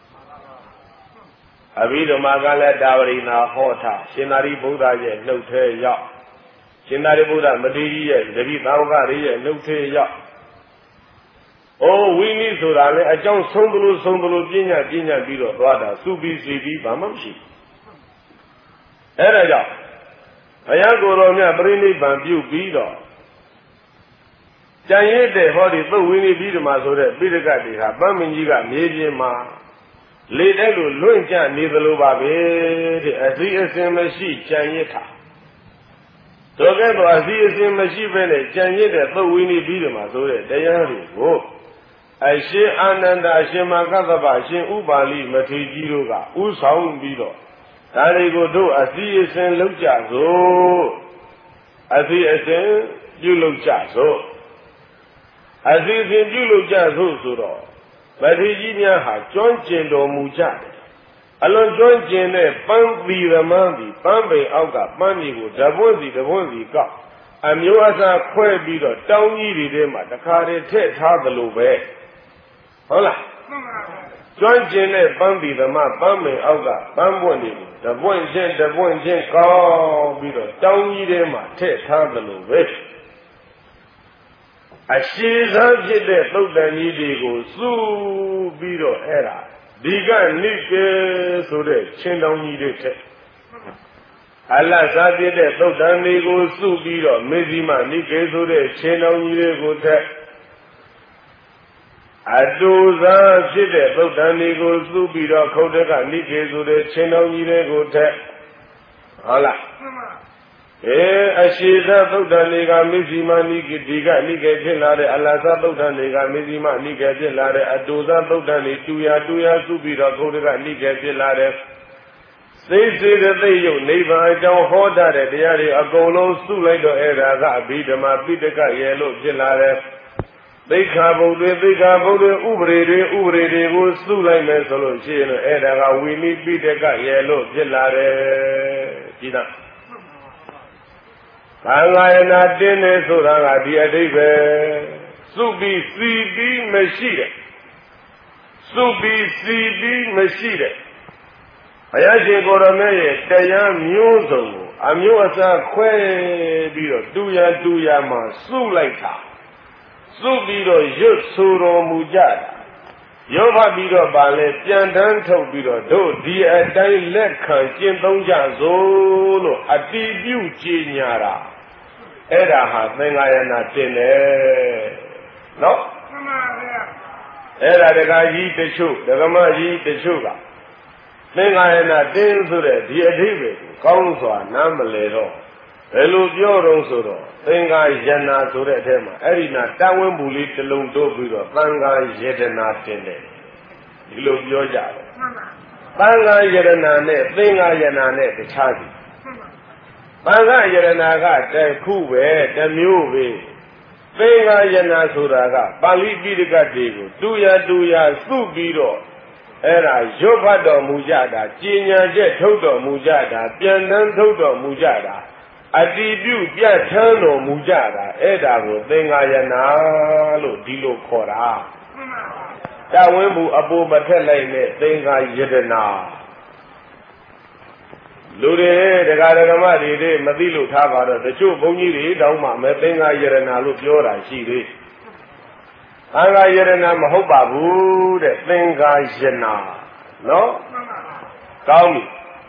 အဘိဓမ္မာကလည်းတာဝရိနာဟောထားရှင်သာရိပုတ္တရာရဲ့နှုတ်ထဲရောက်ရှင်သာရိပုတ္တမထေရကြီးရဲ့တတိသာဝကတွေရဲ့နှုတ်ထဲရောက်အိုးဝိနည်းဆိုတာလေအကြောင်းဆုံးသလိုဆုံးသလိုပြညာပြညာပြီးတော့သွားတာစုပြီးစီပြီးဘာမှမရှိအဲ့ဒါကြောင့်ဘုရားကိုယ်တော်မြတ်ပြိဋိဘံပြုပြီးတော့ကြံရစ်တဲ့ဟောဒီသုတ်ဝိနည်းပြီးဓမ္မဆိုတဲ့ပိဋကတ်တွေဟာပန်းမင်းကြီးကမြေပြင်မှာလေတဲ့လိုလွင့်ကျနေသလိုပါပဲတဲ့အစည်းအစင်မရှိကြံရစ်တာတို့ကဲ့သို့အစည်းအစင်မရှိဘဲနဲ့ကြံရစ်တဲ့သုတ်ဝိနည်းပြီးတယ်မှာဆိုတဲ့တရားတွေကိုအရှင်အာနန္ဒအရှင်မကသဗ္ဗအရှင်ဥပါလိမထေရကြီးတို့ကဥဆောင်ပြီးတော့ဒါတွေကိုတို့အစည်းအစင်လုပ်ကြစို့အစီအစဉ်ပြုလုပ်ကြစို့အစီအစဉ်ပြုလုပ်ကြစို့ဆိုတော့မထေရကြီးများဟာကျွမ်းကျင်တော်မူကြတယ်အလွန်ကျွမ်းကျင်တဲ့ပန်းသီရမန်းဒီပန်းပင်အောက်ကပန်းတွေကိုဓပွန်းစီဓပွန်းစီကောက်အမျိုးအစားခွဲပြီးတော့တောင်းကြီးတွေထဲမှာတခါတည်းထည့်ထားသလိုပဲဟုတ်လားကျွမ်းကျင်တဲ့ပန်းသီရမန်းပန်းပင်အောက်ကပန်းပွင့်တွေကိုဓပွန်းချင်းဓပွန်းချင်းကောက်ပြီးတော့တောင်းကြီးထဲမှာထည့်ထားသလိုပဲအရှိစားဖြစ်တဲ့သုတ်တန်ကြီးတွေကိုစုပြီးတော့အဲ့ဒါဒီကနိကေဆိုတဲ့ချင်းတောင်းကြီးတွေထက်အလတ်စားဖြစ်တဲ့သုတ်တန်တွေကိုစုပြီးတော့မေဇိမနိကေဆိုတဲ့ချင်းတောင်းကြီးတွေကိုထက်အတူစားဖြစ်တဲ့သုတ်တန်တွေကိုစုပြီးတော့ခုတ်တကနိကေဆိုတဲ့ချင်းတောင်းကြီးတွေကိုထက်ဟုတ်လားအဲအရှိသသုတ်တန်တွေကမေဇိမနိကေဒီကနိကေဖြစ်လာတဲ့အလတ်စားသုတ်တန်တွေကမေဇိမနိကေဖြစ်လာတဲ့အတူစားသုတ်တန်တွေတူရတူရစုပြီးတော့ခုတ်တကနိကေဖြစ်လာတဲ့သိစေတဲ့သိယုတ်နိဗ္ဗာန်အကြောင်းဟောတာတဲ့တရားတွေအကုန်လုံးစုလိုက်တော့အဲ့ဒါကအဘိဓမ္မာပိဋကရဲ့လို့ဖြစ်လာတဲ့သိက္ခာပုဒ်တွေသိက္ခာပုဒ်တွေဥပဒေတွေဥပဒေတွေကိုစုလိုက်မယ်ဆိုလို့ရှိရင်အဲ့ဒါကဝိနည်းပိဋကရဲ့လို့ဖြစ်လာတယ်ကြည်လားဘာငါယနာတင်းနေဆိုတာကဒီအတိတ်ပဲစုပြီးစီပြီးမရှိတဲ့စုပြီးစီပြီးမရှိတဲ့ဘုရားရှင်ကိုရမေရဲ့တရားမျိုးစုံကိုအမျိုးအစားခွဲပြီးတော့တူရတူရမှာစုလိုက်တာစုပြီးတော့ရွတ်ဆိုတော်မူကြတာရောဖတ်ပြီးတော့ဗာလဲပြန်တန်းထုတ်ပြီးတော့တို့ဒီအတိုင်းလက်ခံကျင့်သုံးကြစို့လို့အတိပြုကြည်ညာတာအဲ့ဒါဟာသင်္ဃာယနာတင်တယ်နော်မှန်ပါဗျာအဲ့ဒါတက္ကကြီးတချို့ဓမ္မကြီးတချို့ကသင်္ဃာယနာတင်းဆိုတဲ့ဒီအဓိပ္ပာယ်ကိုကောင်းစွာနားမလည်တော့ဘယ်လိုပြောတော့ဆိုတော့သင်္ဃာယနာဆိုတဲ့အထက်မှာအဲ့ဒီနာတန်ဝင်းဘူးလေးတစ်လုံးတိုးပြီးတော့သံဃာယတနာတင်တယ်ဒီလိုပြောကြတယ်မှန်ပါသံဃာယတနာနဲ့သင်္ဃာယနာနဲ့တခြားစီမှန်ပါသံဃာယတနာကတခုပဲတစ်မျိုးပဲသင်္ဃာယနာဆိုတာကပါဠိပိဋကတ်တွေကိုတူရတူရစုပြီးတော့အဲ့ဒါရွတ်ဖတ်တော်မူကြတာကျင်ညာချက်ထုတ်တော်မူကြတာပြန်တန်းထုတ်တော်မူကြတာအတိပြုပြဋ္ဌာန်းတော်မူကြတာအဲ့ဒါကိုသင်္ဃာယနာလို့ဒီလိုခေါ်တာတဝင်းဘူးအပေါ်မထက်လိုက်နဲ့သင်္ဃာယတနာလူတွေတရားဓမ္မတွေတွေမသိလို့ထားပါတော့တချို့ဘုန်းကြီးတွေတောင်းမှမဲသင်္ဃာယတနာလို့ပြောတာရှိသေးသံဃာယတနာမဟုတ်ပါဘူးတဲ့သင်္ဃာယနာနော်ကောင်းပြီ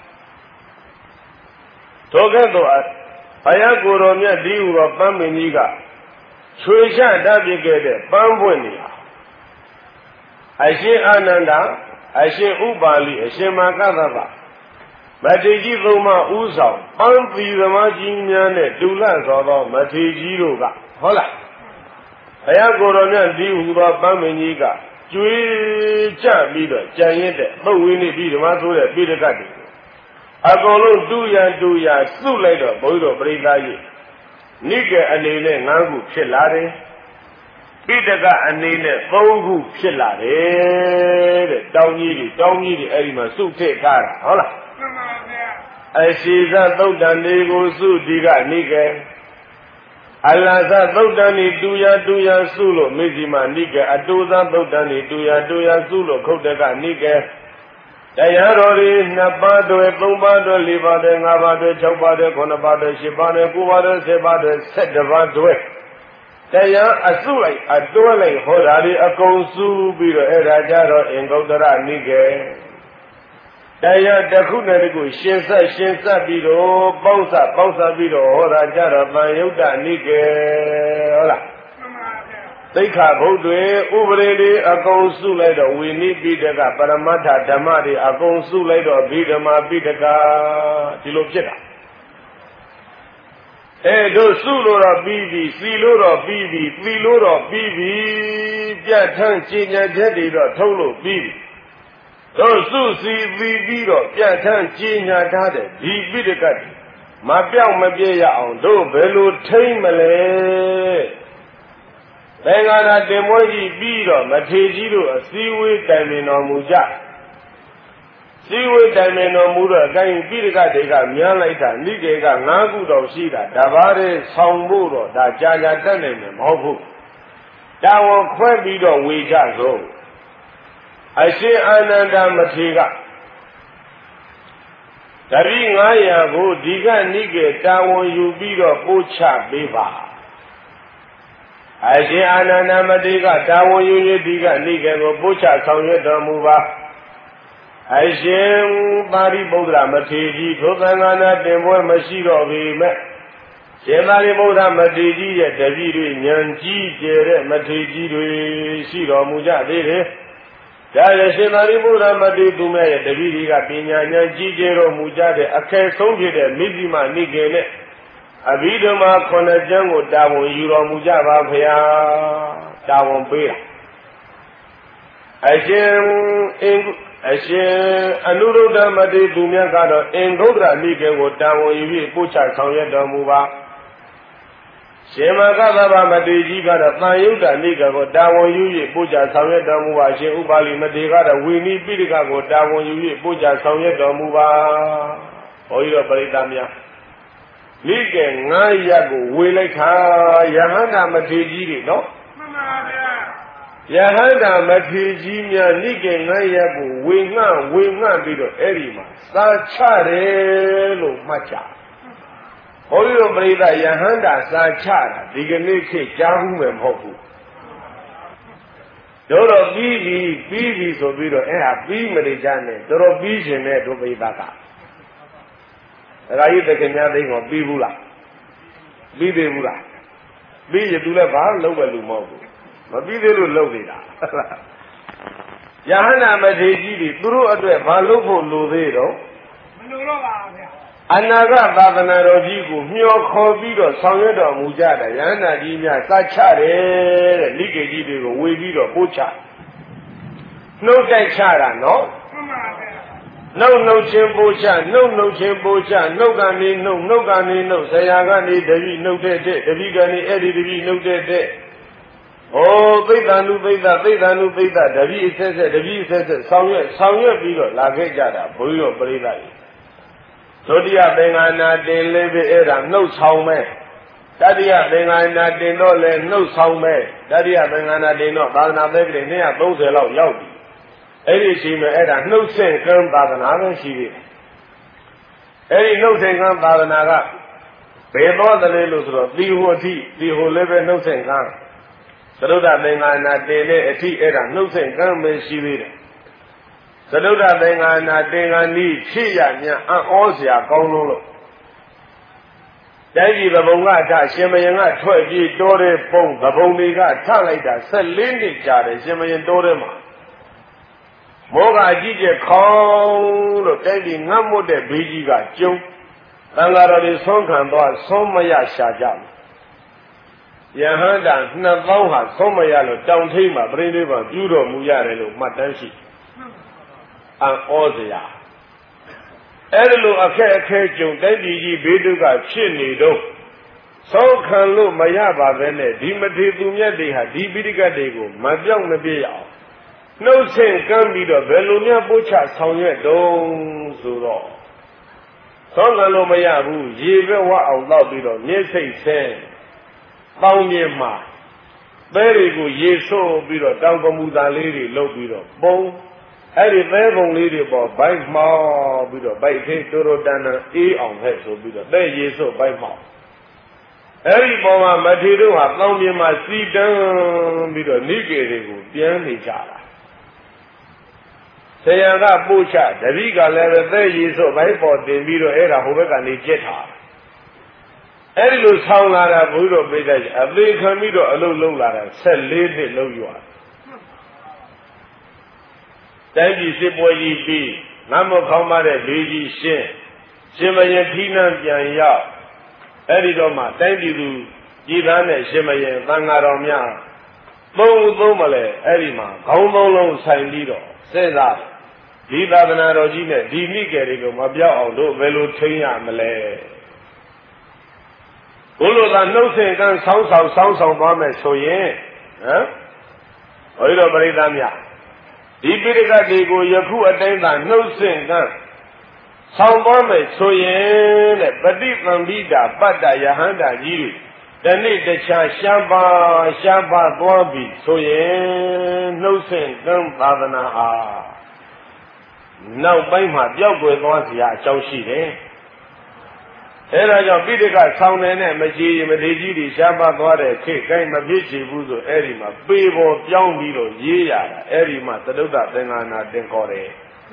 ထိုကဲ့သို့ဘုရားကိုယ်တော်မြတ်ဒီဟူသောပန်းမင်းကြီးကချွေချတတ်ပြခဲ့တဲ့ပန်းပွင့်နေဟာအရှင်အာနန္ဒာအရှင်ဥပါလိအရှင်မာကသဗ္ဗမထေရကြီးသုံးပါးဥဆောင်ပန်းသီသမားကြီးများနဲ့တူလန့်သောသောမထေရကြီးတို့ကဟုတ်လားဘုရားကိုယ်တော်မြတ်ဒီဟူသောပန်းမင်းကြီးကကျွေးကြပြီးတော့ကြံရစ်တဲ့ပုပ်ဝိနည်းပြီးဓမ္မဆိုတဲ့ပိဋကတ်တွေအကုန်လုံးတူရန်တူရစုလိုက်တော့ဘုန်းကြီးတို့ပရိသတ်ကြီးနိကေအနေနဲ့၅ခုဖြစ်လာတယ်ပိဋကအနေနဲ့၃ခုဖြစ်လာတယ်တဲ့တောင်းကြီးတွေတောင်းကြီးတွေအဲ့ဒီမှာစုထည့်ထားတာဟုတ်လားမှန်ပါဗျာအရှိသသုတ်တန်တွေကိုစုဒီကနိကေအလသသုတ်တန်ဤတူရတူရစုလို့မေဇိမနိကေအတူသသုတ်တန်ဤတူရတူရစုလို့ခုတ်တကနိကေတရားတော်ဤနှစ်ပါးတွေသုံးပါးတွေလေးပါးတွေငါးပါးတွေ၆ပါးတွေခုနှစ်ပါးတွေရှစ်ပါးတွေကိုးပါးတွေဆယ်ပါးတွေဆယ်တစ်ပါးတွေတရားအစုလိုက်အတွဲလိုက်ဟောတာဒီအကုန်စုပြီးတော့အဲ့ဒါကြတော့အင်္ဂုတ္တရနိကေတရားတစ်ခုနဲ့တစ်ခုရှင်းဆက်ရှင်းဆက်ပြီးတော့ပေါင်းစပ်ပေါင်းစပ်ပြီးတော့ဟောတာကြတော့ဗံယုတ်တနိကေဟုတ်လားသိက္ခာဘုဒ္ဓတွေဥပဒေတွေအကုန်စုလိုက်တော့ဝိနည်းပိဋကပရမတ္ထဓမ္မတွေအကုန်စုလိုက်တော့ဘိဓမ္မာပိဋကဒီလိုဖြစ်တာအဲတို့စုလို့တော့ပြီးပြီစီလို့တော့ပြီးပြီသီလို့တော့ပြီးပြီပြဋ္ဌာန်းကျင့်ကြံချက်တွေတော့ထုတ်လို့ပြီးပြီတို့စုစီသီပြီးတော့ပြဋ္ဌာန်းကျင့်ညာထားတဲ့ဒီပိဋကတ်မပြောက်မပြည့်ရအောင်တို့ဘယ်လိုထိမ့်မလဲသင်္ဃာနာတင်ပွဲကြီးပြီးတော့မထေကြီးတို့အစည်းအဝေးတိုင်ပင်တော်မူကြစည်းဝေးတိုင်ပင်တော်မူတော့အကိုင်းပိဋကတေကမြန်းလိုက်တာနိကေကငါးခုတော်ရှိတာဒါပါတဲ့ဆောင်ဖို့တော့ဒါကြာကြာတက်နိုင်မယ်မဟုတ်ဘူးတာဝန်ခွဲပြီးတော့ဝေကြစို့အရှင်အာနန္ဒမထေရကတပည့်ငါးရာကိုဒီကနိကေတာဝန်ယူပြီးတော့ပို့ချပေးပါအရှင်အာနန္ဒမထေရကတာဝန်ယူ၍ဒီကနိကေကိုပို့ချဆောင်ရွက်တော်မူပါအရှင်ပါရိပုတ္တရာမထေရကြီးထိုသံဃာနာတင်ပွဲမရှိတော့ပေမဲ့ရှင်ပါရိပုတ္တရာမထေရကြီးရဲ့တပည့်တွေဉာဏ်ကြီးကျယ်တဲ့မထေရကြီးတွေရှိတော်မူကြသေးတယ်။ဒါလည်းရှင်ပါရိပုတ္တရာမထေရသူမဲ့ရဲ့တပည့်တွေကပညာဉာဏ်ကြီးကျယ်တော်မူကြတဲ့အခက်ဆုံးဖြစ်တဲ့မိဇိမနိကေနဲ့အဘိဓမ္မာခုနှစ်ကျမ်းကိုတာဝန်ယူတော်မူကြပါဖရာ။တာဝန်ပေးတာအရှင်အင်အရှင်အနုရုဒ္ဓမတိသူမြတ်ကတော့အင်္ဂုတ္တရနိကေကိုတာဝန်ယူပြီးပို့ချဆောင်ရွက်တော်မူပါရှင်မဂ္ဂဗမတိကြီးကတော့သံယုတ်တနိကေကိုတာဝန်ယူပြီးပို့ချဆောင်ရွက်တော်မူပါရှင်ဥပါလိမတိကတော့ဝိနည်းပိဋကကိုတာဝန်ယူပြီးပို့ချဆောင်ရွက်တော်မူပါဘုန်းကြီးတို့ပရိသတ်များနိကေငါးရပ်ကိုဝေလိုက်ခါယဟန္တာမထေရကြီးတွေနော်မှန်ပါဗျာယဟန္တာမထေရကြီးများနိကေငါးရပ်ကိုဝေငှဝေငှပြီးတော့အဲ့ဒီမှာသာချတယ်လို့မှတ်ကြဘုန်းကြီးတို့ပရိသတ်ယဟန္တာသာချတာဒီကနေ့ခေတ်ကြားဘူးမယ်မဟုတ်ဘူးတို့တော့ပြီးပြီပြီးပြီဆိုပြီးတော့အဲ့ဟာပြီးမနေကြနဲ့တို့တော့ပြီးရှင်တဲ့တို့ပရိသတ်ကဒါကြီးတကယ်များသိကောပြီးဘူးလားပြီးသေးဘူးလားပြီးရင် तू လည်းဘာလုပ်ပဲလူမဟုတ်ဘူးမပြီးသေးလို့လုပ်နေတာယဟန္တာမထေရကြီးတွေသူတို့အတွက်ဘာလုပ်ဖို့လိုသေးတော့မလိုတော့ပါဗျာအနာဂတ်သာသနာတော်ကြီးကိုမျှော်ခေါ်ပြီးတော့ဆောင်ရွက်တော်မူကြတာယဟန္တာကြီးများစချတယ်တဲ့လိကေကြီးတွေကိုဝေပြီးတော့ပို့ချနှုတ်တိုက်ချတာနော်မှန်ပါဗျာနှုတ်နှုတ်ချင်းပို့ချနှုတ်နှုတ်ချင်းပို့ချနှုတ်ကနေနှုတ်နှုတ်ကနေနှုတ်ဆရာကနေတပိနှုတ်တဲ့တဲ့တပိကနေအဲ့ဒီတပိနှုတ်တဲ့တဲ့ဩသိတ္တ ानु သိတ္တသိတ္တ ानु သိတ္တတပိအဆက်ဆက်တပိအဆက်ဆက်ဆောင်ရွက်ဆောင်ရွက်ပြီးတော့လာခဲ့ကြတာဘုန်းကြီးတို့ပရိသတ်ကြီးဒုတိယသင်္ဃာနာတင်လေးပဲအဲ့ဒါနှုတ်ဆောင်မဲ့တတိယသင်္ဃာနာတင်တော့လဲနှုတ်ဆောင်မဲ့တတိယသင်္ဃာနာတင်တော့သာသနာ့သက်ကလေးနှစ်သုံးဆယ်လောက်ရောက်ပြီအဲ့ဒီရှိမဲ့အဲ့ဒါနှုတ်ဆင့်ကံသာသနာပဲရှိသေးတယ်အဲ့ဒီနှုတ်ဆင့်ကံသာသနာကဘယ်တော့တည်းလို့ဆိုတော့သီဟိုအထိသီဟိုလည်းပဲနှုတ်ဆင့်ကံသရုဒ္ဓသင်္ဃာနာတင်တဲ့အထိအဲ့ဒါနှုတ်ဆင့်ကံပဲရှိသေးတယ်သရုဒ္ဓသင်္ဃာနာတင်ကံဤဖြစ်ရများအံ့ဩစရာကောင်းလို့လို့တိုင်းပြည်ဗဘုံကထရှင်မယင်ကထွက်ပြေးတိုးတဲ့ပုံဗဘုံတွေကထလိုက်တာဆက်လေးနှစ်ကြာတယ်ရှင်မယင်တိုးတဲ့မှာမောကအကြီးကျယ်ခေါင်းလို့တိုင်းပြည်ငတ်မွတ်တဲ့ဘေးကြီးကကျုံသံဃာတော်တွေဆုံးခံသွားဆုံးမရရှာကြဘူးယဟန္တာနှစ်ပေါင်းဟာဆုံးမရလို့တောင်ထိပ်မှာပြိဋိဘံပြုတော်မူရတယ်လို့မှတ်တမ်းရှိအံ့ဩစရာအဲ့ဒါလိုအခက်အခဲကြုံတိုင်းပြည်ကြီးဘေးဒုက္ခဖြစ်နေတော့ဆုံးခံလို့မရပါပဲနဲ့ဒီမထေသူမြတ်တွေဟာဒီပိဋကတ်တွေကိုမပြောင်းမပြည့်အောင်နှုတ်ဆင့်ကမ်းပြီးတော့ဘယ်လိုများပို့ချဆောင်ရွက်တုံးဆိုတော့ဆုံးခံလို့မရဘူးရေပဲဝအောင်တော့ပြီးတော့မျက်စိဆင်းပေါင်းမြင်မှာသဲတွေကိုရေဆိုးပြီးတော့တောင်ကမူတာလေးတွေလုပ်ပြီးတော့ပုံအဲ့ဒီသဲပုံလေးတွေပေါ်ဘိုက်မှောက်ပြီးတော့ဘိုက်သေးတိုးတိုးတန်တန်အေးအောင်ဖက်ဆိုပြီးတော့သဲရေဆိုးဘိုက်မှောက်အဲ့ဒီပေါ်မှာမထေတို့ဟာတောင်မြင်မှာစီတန်းပြီးတော့နိကေတွေကိုပြန်နေကြတာဆရာကပို့ချတပိကလည်းပဲသဲရေဆိုးဘိုက်ပေါ်တင်ပြီးတော့အဲ့ဒါဟိုဘက်ကနေကြက်ထားအဲ့ဒီလိုဆောင်းလာတာဘုရားပြိတ္တအသေးခံပြီးတော့အလုပ်လုပ်လာတာဆက်လေးနှစ်လုံးရွာတိုင်းပြည်စစ်ပွဲကြီးပြီးငတ်မခေါင်းမတဲ့လေကြီးရှင်းရှင်မယင်ထိနှံပြန်ရောက်အဲ့ဒီတော့မှတိုင်းပြည်သူပြည်သားနဲ့ရှင်မယင်သံဃာတော်များသုံးသုံးမလဲအဲ့ဒီမှာခေါင်းသုံးလုံးဆိုင်ပြီးတော့စဉ်းစားဒီသာသနာတော်ကြီးနဲ့ဒီနိကေတွေကိုမပြောက်အောင်တို့ဘယ်လိုထိန်းရမလဲဘုလိုသာနှုတ်စဉ်ကန်းဆောင်းဆောင်ဆောင်းဆောင်သွားမယ်ဆိုရင်ဟမ်ဘုရားပရိသတ်များဒီပိဋကတ်တွေကိုယခုအတိုင်းသာနှုတ်စဉ်ကန်းဆောင်းသွားမယ်ဆိုရင်တဲ့ပฏิသံဘိတာပတ္တယဟန္တာကြီးတွေတနေ့တခြားရှားပါရှားပါသွားပြီဆိုရင်နှုတ်စဉ်ကန်းသာသနာဟာနောက်ပိုင်းမှာပျောက်ကွယ်သွားเสียအကြောင်းရှိတယ်အဲဒါကြောင့်ပိဋကဆောင်းတယ်နဲ့မကြီးမထေကြီးတွေရှားပါသွားတဲ့ခေတ်ကိုင်းမဖြစ်ချေဘူးဆိုအဲ့ဒီမှာပေပေါ်ပြောင်းပြီးတော့ရေးရတာအဲ့ဒီမှာသတုတ္တသင်္ဃာနာတင်ခေါ်တယ်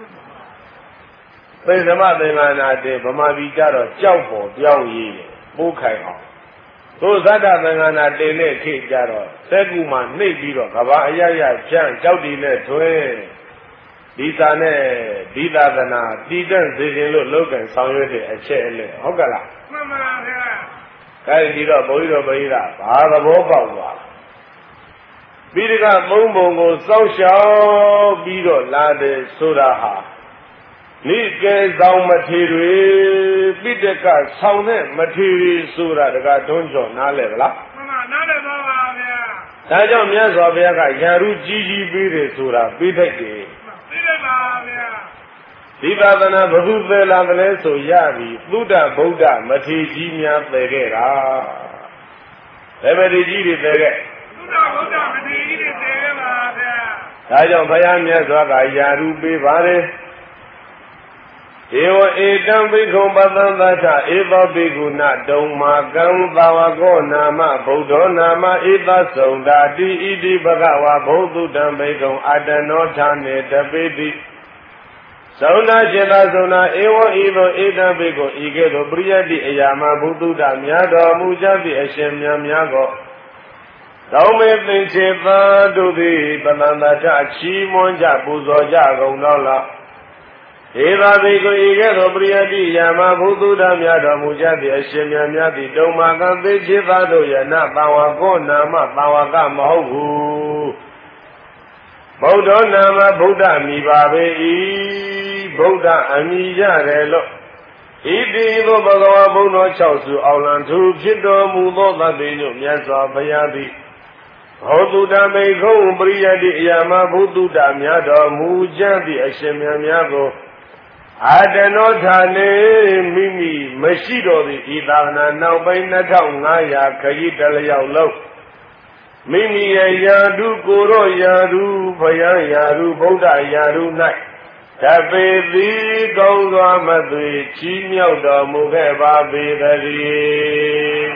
သေသမသင်္ဃာနာတင်ဗမာပြည်ကြတော့ကြောက်ပေါ်ပြောင်းရေးတယ်ပိုးခိုင်အောင်သို့သတ္တသင်္ဃာနာတင်တဲ့ခေတ်ကြတော့သက္ကူမှာနှိပ်ပြီးတော့ကဘာအရရချမ်းကြောက်တီနဲ့ထွင်းဒီသာနဲ့ဒီသာသနာတည်တံ့စေခြင်းလို့လောကံဆောင်ရွက်တဲ့အချက်အလက်ဟုတ်ကလားမှန်ပါဗျာအဲဒီတော့ဘုန်းကြီးတို့ပရိသတ်ဘာသဘောပေါက်သွားပိဋကသုံးပုံကိုစောင့်ရှောက်ပြီးတော့လာတယ်ဆိုတာဟာနိကေဆောင်မထေတွေပိဋကဆောင်တဲ့မထေတွေဆိုတာတကားတွန်းကျော်နားလဲဗလားမှန်ပါနားလဲပါပါဗျာဒါကြောင့်မြတ်စွာဘုရားကယာရုကြီးကြီးပေးတယ်ဆိုတာပြီးထိုက်တယ်ပြီးထိုက်ပါဗျာဒီသာသနာဘုသူသေလာတယ်လဲဆိုရပြီသုဒ္ဓဗုဒ္ဓမထေကြီးများသေခဲ့တာဘယ်မထေကြီးတွေသေခဲ့သုဒ္ဓဗုဒ္ဓမထေကြီးတွေသေခဲ့ပါဗျာဒါကြောင့်ဘုရားမြတ်စွာကယာရုပေးပါတယ်ဧဝဧတံဘိက္ခုပတံသတ္ထဧသောဘိက္ခုနတုံမာကံသာဝကောနာမဗုဒ္ဓောနာမဧသသုံးတာတိဣတိဘဂဝါဘုသုတံဘိက္ခုအတနောဌာနေတပိတိသုံးနာจิตသုံးနာဧဝဤသို့ဧတံဘိက္ခုဤကဲ့သို့ပရိယတ္တိအရာမဘုသုတမြတ်တော်မူကြသည့်အရှင်မြတ်များကိုသောမေသင်္ချေသာတို့သည်ပတံသတ္ထချီးမွမ်းကြပူဇော်ကြကုန်သောလားဧသာဘိက္ခုဤကဲ့သို့ပရိယတ္တိယာမဘုသုဒ္ဓမြတ်တော်မူကြသည့်အရှင်မြတ်များသည်တုံမာကံသိချေသာတို့ယနသံဝါကောနာမသံဝါကမဟုတ်ဘူးဗုဒ္ဓနာမဗုဒ္ဓမိပါပေ၏ဗုဒ္ဓအမိရတယ်လို့ဣတိသောဘဂဝါဘုံတော်၆စုအောင်လံသူဖြစ်တော်မူသောသတ္တိညမြတ်စွာဘုရားသည်ဘောဓုတမေခုံပရိယတ္တိအယာမဘုသုတမြတ်တော်မူကြသည့်အရှင်မြတ်များကိုအာတနောဌာနေမိမိမရှိတော်သည့်ဤသာသနာနောက်ပိုင်း၂၅၀၀ခရီးတလျောက်လုံးမိမိရဲ့ယာဓုကိုရောယာဓုဘယံယာဓုဗုဒ္ဓယာဓု၌တပေတိကောင်းစွာမသွေချီးမြှောက်တော်မူခဲ့ပါပေသတည်း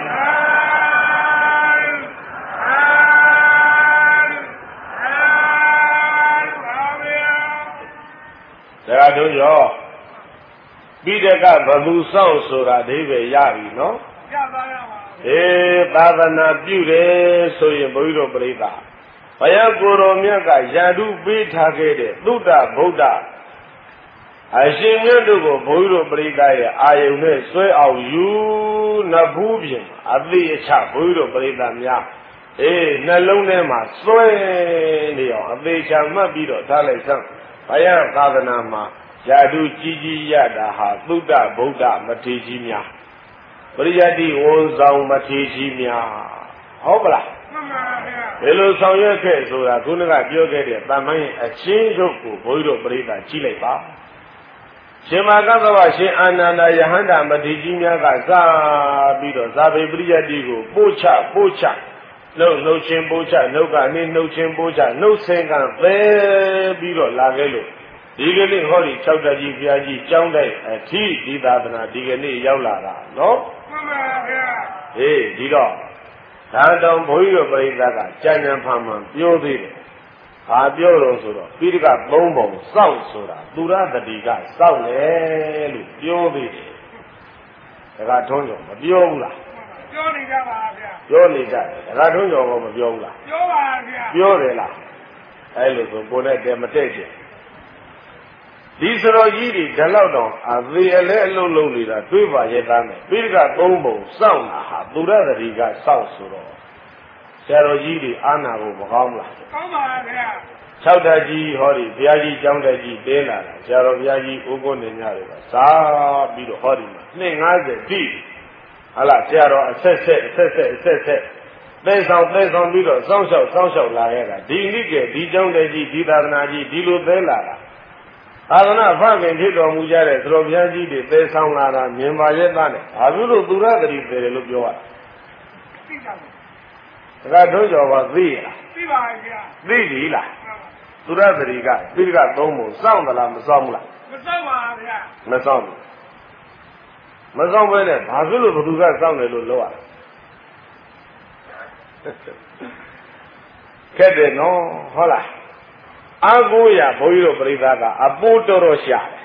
ဒါတို့ရောပိဋကဘသူစောင့်ဆိုတာအဓိပ္ပာယ်ရပြီနော်ရပါရပါအေးသာသနာပြုတယ်ဆိုရင်ဘုရားတို့ပြိဿဘုရားကိုယ်တော်မြတ်ကယာဓုပေးထားခဲ့တဲ့သုဒ္ဓဗုဒ္ဓအရှင်မြတ်တို့ကိုဘုရားတို့ပြိဿရဲ့အာယုန်နဲ့ဆွဲအောင်ယူနဘူးပြင်အသေးအချဘုရားတို့ပြိဿများအေးနှလုံးထဲမှာဆွဲနေအောင်အသေးချမှတ်ပြီးတော့ထားလိုက်စမ်းဘုရားသာသနာမှာယာဓုကြီးကြီးရတာဟာသုဒ္ဓဗုဒ္ဓမထေကြီးများပရိယတ္တိဝန်ဆောင်မထေကြီးများဟုတ်ပလားမှန်ပါဗျာဘယ်လိုဆောင်ရွက်ခဲ့ဆိုတာခုနကပြောခဲ့တဲ့တမန်ရဲ့အချင်းချုပ်ကိုဘုန်းကြီးတို့ပရိသတ်ကြည့်လိုက်ပါရှင်မာကသဗ္ဗရှင်အာနန္ဒယဟန္တာမထေကြီးများကစားပြီးတော့ဇာဘေပရိယတ္တိကိုပို့ချပို့ချနှုတ်နှုတ်ချင်းပို့ချနှုတ်ကနေနှုတ်ချင်းပို့ချနှုတ်ဆင်းကသဲပြီးတော့လာခဲ့လို့ဒီကနေ့ဟောဒီ၆တက်ကြီးဘုရားကြီးကျောင်းတိုက်အထီးဒီသာသနာဒီကနေ့ရောက်လာတာနော်မှန်ပါဗျာဟေးဒီတော့ဒါတောင်ဘုန်းကြီးတို့ပရိသတ်ကကြံ့ကြံ့ဖန်ဖန်ပြောသေးတယ်ဘာပြောလို့ဆိုတော့ပိဋကသုံးပုံစောင့်ဆိုတာသူရတတိကစောင့်လေလို့ပြောသေးတယ်ဒါကထုံးကြောမပြောဘူးလားပြောနေကြပါဗျာပြောနေကြတယ်ဒါကထုံးကြောကမပြောဘူးလားပြောပါဗျာပြောတယ်လားအဲ့လိုဆိုကိုယ်နဲ့တည်းမတည့်ချင်ဒီစရောကြီးတွေဓလောက်တော့အသေးအလဲအလုံးလုံးနေတာတွေးပါရဲ့သားမယ်ပိဋကသုံးပုံစောင့်တာဟာသူရတတိကစောင့်ဆိုတော့ဆရာတော်ကြီးတွေအာနာကိုမကောင်းလားကောင်းပါဗျာ၆တက်ကြီးဟောဒီဘုရားကြီးကျောင်းတက်ကြီးတင်းလာတာဆရာတော်ဘုရားကြီးဥက္ကုနေညတွေကစားပြီးတော့ဟောဒီမှာနှစ်၅၀တိဟာလားဆရာတော်အဆက်ဆက်အဆက်ဆက်အဆက်ဆက်သိဆောင်သိဆောင်ပြီးတော့စောင့်ရှောက်စောင့်ရှောက်လာခဲ့တာဒီနိကေဒီကြောင့်တည်းကြီးဒီသာသနာကြီးဒီလိုသဲလာတာသာသနာဖခင်ဖြစ်တော်မူကြတဲ့သတော်ဘုရားကြီးတွေသိဆောင်လာတာမြင်ပါရဲ့သားနဲ့ဘာဖြစ်လို့သူရတတိသေးတယ်လို့ပြောရတာသိကြပါဘူးဒါကတို့ကြောပါသိရလားသိပါရဲ့ဗျာသိပြီလားသူရတတိကပိဋကသုံးပုံစောင့်သလားမစောင့်ဘူးလားမစောင့်ပါဗျာမစောင့်ဘူးမစောင့်ဘဲနဲ့ဘာဖြစ်လို့ဘသူကစောင့်တယ်လို့ပြောရတာခက်တယ်နော်ဟုတ်လားအာကိုရဘုန်းကြီးတို့ပြိဿကအပိုးတော်တော်ရှာတယ်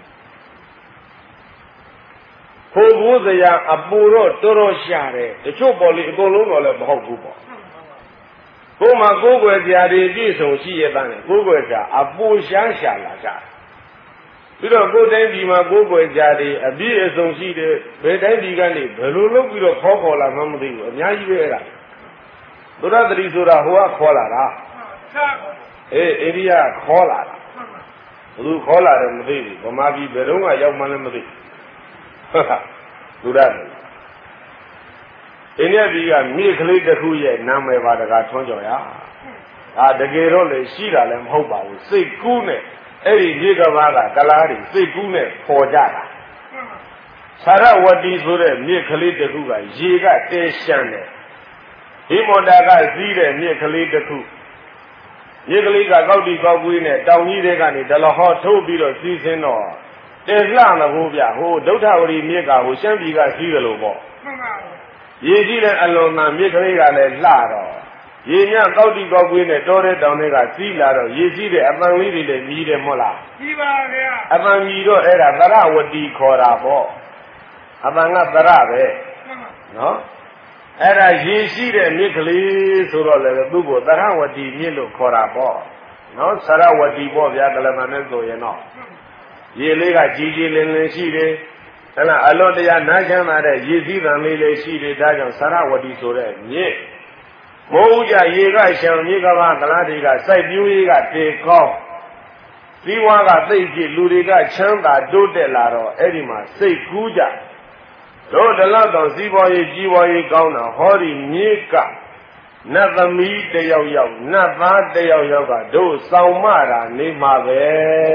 ခိုးကိုးစရာအပိုးတော့တော်တော်ရှာတယ်တချို့ပေါ်လေအကုန်လုံးတော့လည်းမဟုတ်ဘူးပေါ့ကိုယ်မှာကိုယ်ွယ်စရာတွေပြည့်စုံရှိရတဲ့ကိုယ်ွယ်စရာအပိုးရှားရှာလာကြပြီးတော့ကိုယ်တိုင်းဒီမှာကိုယ်ွယ်စရာတွေအပြည့်အစုံရှိတယ်ဘယ်တိုင်းဒီကနေဘယ်လိုလုပ်ပြီးတော့ခေါ်ခေါ်လာမှမသိဘူးအများကြီးပဲအဲ့ဒါသုရတတိဆိုတာဟိုကခေါ်လာတာအေးအိန္ဒိယခေါ်လာတာဘယ်သူခေါ်လာတယ်မသိဘူးဗမာပြည်ဘယ်တော့မှရောက်မှလည်းမသိဟုတ်လားသုရတတိအိန္ဒိယပြည်ကမြေကလေးတစ်ခုရဲ့နာမည်ပါတကားထွန်းကြော်ရဒါတကယ်တော့လေရှိတာလည်းမဟုတ်ပါဘူးစိတ်ကူးနဲ့အဲ့ဒီမြေကဘာကကလားတွေစိတ်ကူးနဲ့ပေါ်ကြတာသာရဝတီဆိုတဲ့မြေကလေးတစ်ခုကရေကတဲရှမ်းတယ်ဒီမော်တာကစီးတဲ့မြစ်ကလေးတစ်ခုမြစ်ကလေးကကောက်တီကောက်ကွေးနဲ့တောင်ကြီးတွေကနေဒလဟောထိုးပြီးတော့စီးစင်းတော့တဲလှမဟုတ်ဗျဟိုဒုဋ္ဌဝရီမြစ်ကဟိုရှမ်းပြည်ကစီးတယ်လို့ပေါ့မှန်ပါဘူးရေကြီးတဲ့အလွန်မှမြစ်ကလေးကလည်းလှတော့ရေညကောက်တီကောက်ကွေးနဲ့တောတဲ့တောင်တွေကစီးလာတော့ရေကြီးတဲ့အပန်းလေးတွေလည်းမြည်တယ်မဟုတ်လားကြီးပါဗျာအပန်းမြည်တော့အဲ့ဒါသရဝတီခေါ်တာပေါ့အပန်းကသရပဲနော်အဲ့ဒါရေရှိတဲ့မြစ်ကလေးဆိုတော့လည်းသူ့ကိုသရဝတီမြစ်လို့ခေါ်တာပေါ့နော်သရဝတီပေါ့ဗျာကလမနဲ့ဆိုရင်တော့ရေလေးကကြီးကြီးလင်းလင်းရှိတယ်ဟဲ့လားအလွန်တရာနားချမ်းသာတဲ့ရေစည်းသံလေးလေးရှိတယ်ဒါကြောင့်သရဝတီဆိုတဲ့မြစ်မိုးကြရေကရှံမြေကဘာကလားတွေကစိုက်ပြိုးရေးကတေကောင်းဇီဝကသိပ်ကြည့်လူတွေကချမ်းသာတိုးတက်လာတော့အဲ့ဒီမှာစိတ်ကူးကြတို့တလောက်တော့စီးပွားရေးကြီးပွားရေးကောင်းတာဟောဒီမြေကနတ်သမီးတယောက်ယောက်နတ်သားတယောက်ယောက်ကတို့ဆောင်မတာနေမှာပဲ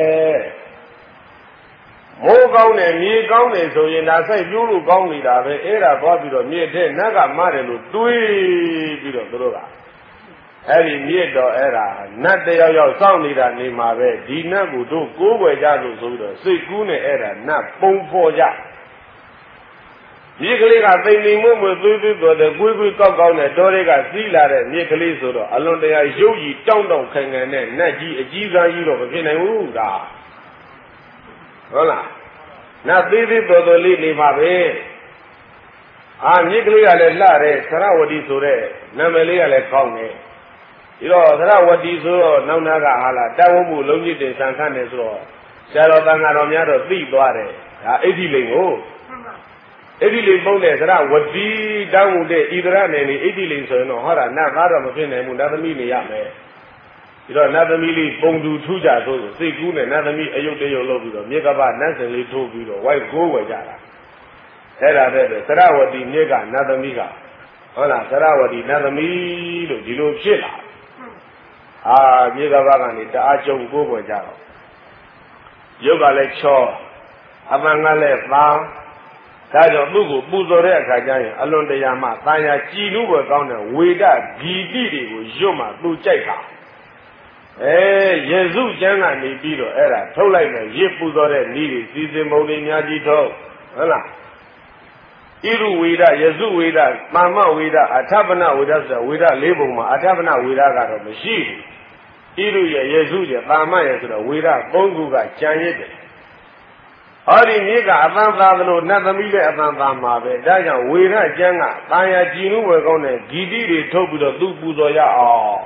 မိုးကောင်းတယ်မြေကောင်းတယ်ဆိုရင်ဒါစိတ်ပြိုးလို့ကောင်းနေတာပဲအဲ့ဒါသွားပြီးတော့မြေထဲနတ်ကမတယ်လို့တွေးပြီးတော့တို့ကအဲ့ဒီမြေတော့အဲ့ဒါနတ်တယောက်ယောက်စောင့်နေတာနေမှာပဲဒီနတ်ကိုတို့ကိုးွယ်ကြလို့ဆိုပြီးတော့စိတ်ကူးနဲ့အဲ့ဒါနတ်ပုံဖော်ကြမြေကလေးကသိမ့်သိမ့်မွမွသွေးသွေးတော်တဲ့ကွေးကွေးကောက်ကောက်နဲ့တော်တွေကစီးလာတဲ့မြေကလေးဆိုတော့အလွန်တရာရုပ်ကြီးတောင်းတောင်းခိုင်ခိုင်နဲ့နတ်ကြီးအကြီးစားကြီးတော့မဖြစ်နိုင်ဘူးဒါဟုတ်လားနတ်သေးသေးတော်တော်လေးနေပါပဲအာမြေကလေးကလည်းလှတဲ့သရဝတီဆိုတဲ့နာမည်လေးကလည်းကောင်းတယ်ဒီတော့သရဝတီဆိုတော့နောက်နာကဟာလားတာဝုံမှုလုံးကြီးတင်ဆန်ခတ်နေဆိုတော့ဆရာတော်တန်ဃာတော်များတော့သိသွားတယ်ဒါအဋ္ဌိလိန်ကိုအဲ့ဒီလေပုံတဲ့သရဝတီတောင်းမှုတဲ့ဣဒရနယ်နေအဋ္ဌိလိန်ဆိုရင်တော့ဟောတာနတ်သားတော့မဖြစ်နိုင်ဘူးနတ်သမီးနေရမယ်ဒီတော့နတ်သမီးလေးပုံတူထူးကြဆိုစိတ်ကူးနဲ့နတ်သမီးအယုတ်တယုတ်လုပ်ပြီးတော့မြေကပနတ်စင်လေးထိုးပြီးတော့ဝိုက်ကိုးဝယ်ကြတာအဲ့ဒါတဲ့သရဝတီမြေကနတ်သမီးကဟုတ်လားသရဝတီနတ်သမီးလို့ဒီလိုဖြစ်လာအာမြေကပကနေတအားကြုံကိုးဝယ်ကြတော့ရုပ်ကလည်းချောအပန်းကလည်းပန်းဒါကြောင့်သူ့ကိုပူဇော်တဲ့အခါကျရင်အလွန်တရာမှတာယာကြည်နုဘွယ်ကောင်းတဲ့ဝေဒဂီတိတွေကိုရွတ်မှသူကြိုက်တာအဲယေစုကျမ်းကနေပြီးတော့အဲ့ဒါထုတ်လိုက်မယ်ရစ်ပူဇော်တဲ့ဤတွေစီစဉ်ပုံတွေများကြီးထုတ်ဟုတ်လားဣရုဝေဒယေစုဝေဒမာမဝေဒအထပနဝေဒဆိုတာဝေဒလေးပုံမှာအထပနဝေဒကတော့မရှိဘူးဣရုရဲ့ယေစုရဲ့ပါမရဲ့ဆိုတော့ဝေဒသုံးခုကကြံရစ်တယ်ဟောဒီမြေကအပန်းသားသလိုနတ်သမီးလည်းအပန်းသားမှာပဲဒါကြောင့်ဝေရကျမ်းကတာယာကြည်နုဝယ်ကောင်းတဲ့ဂီတိတွေထုတ်ပြီးတော့သူ့ပူဇော်ရအောင်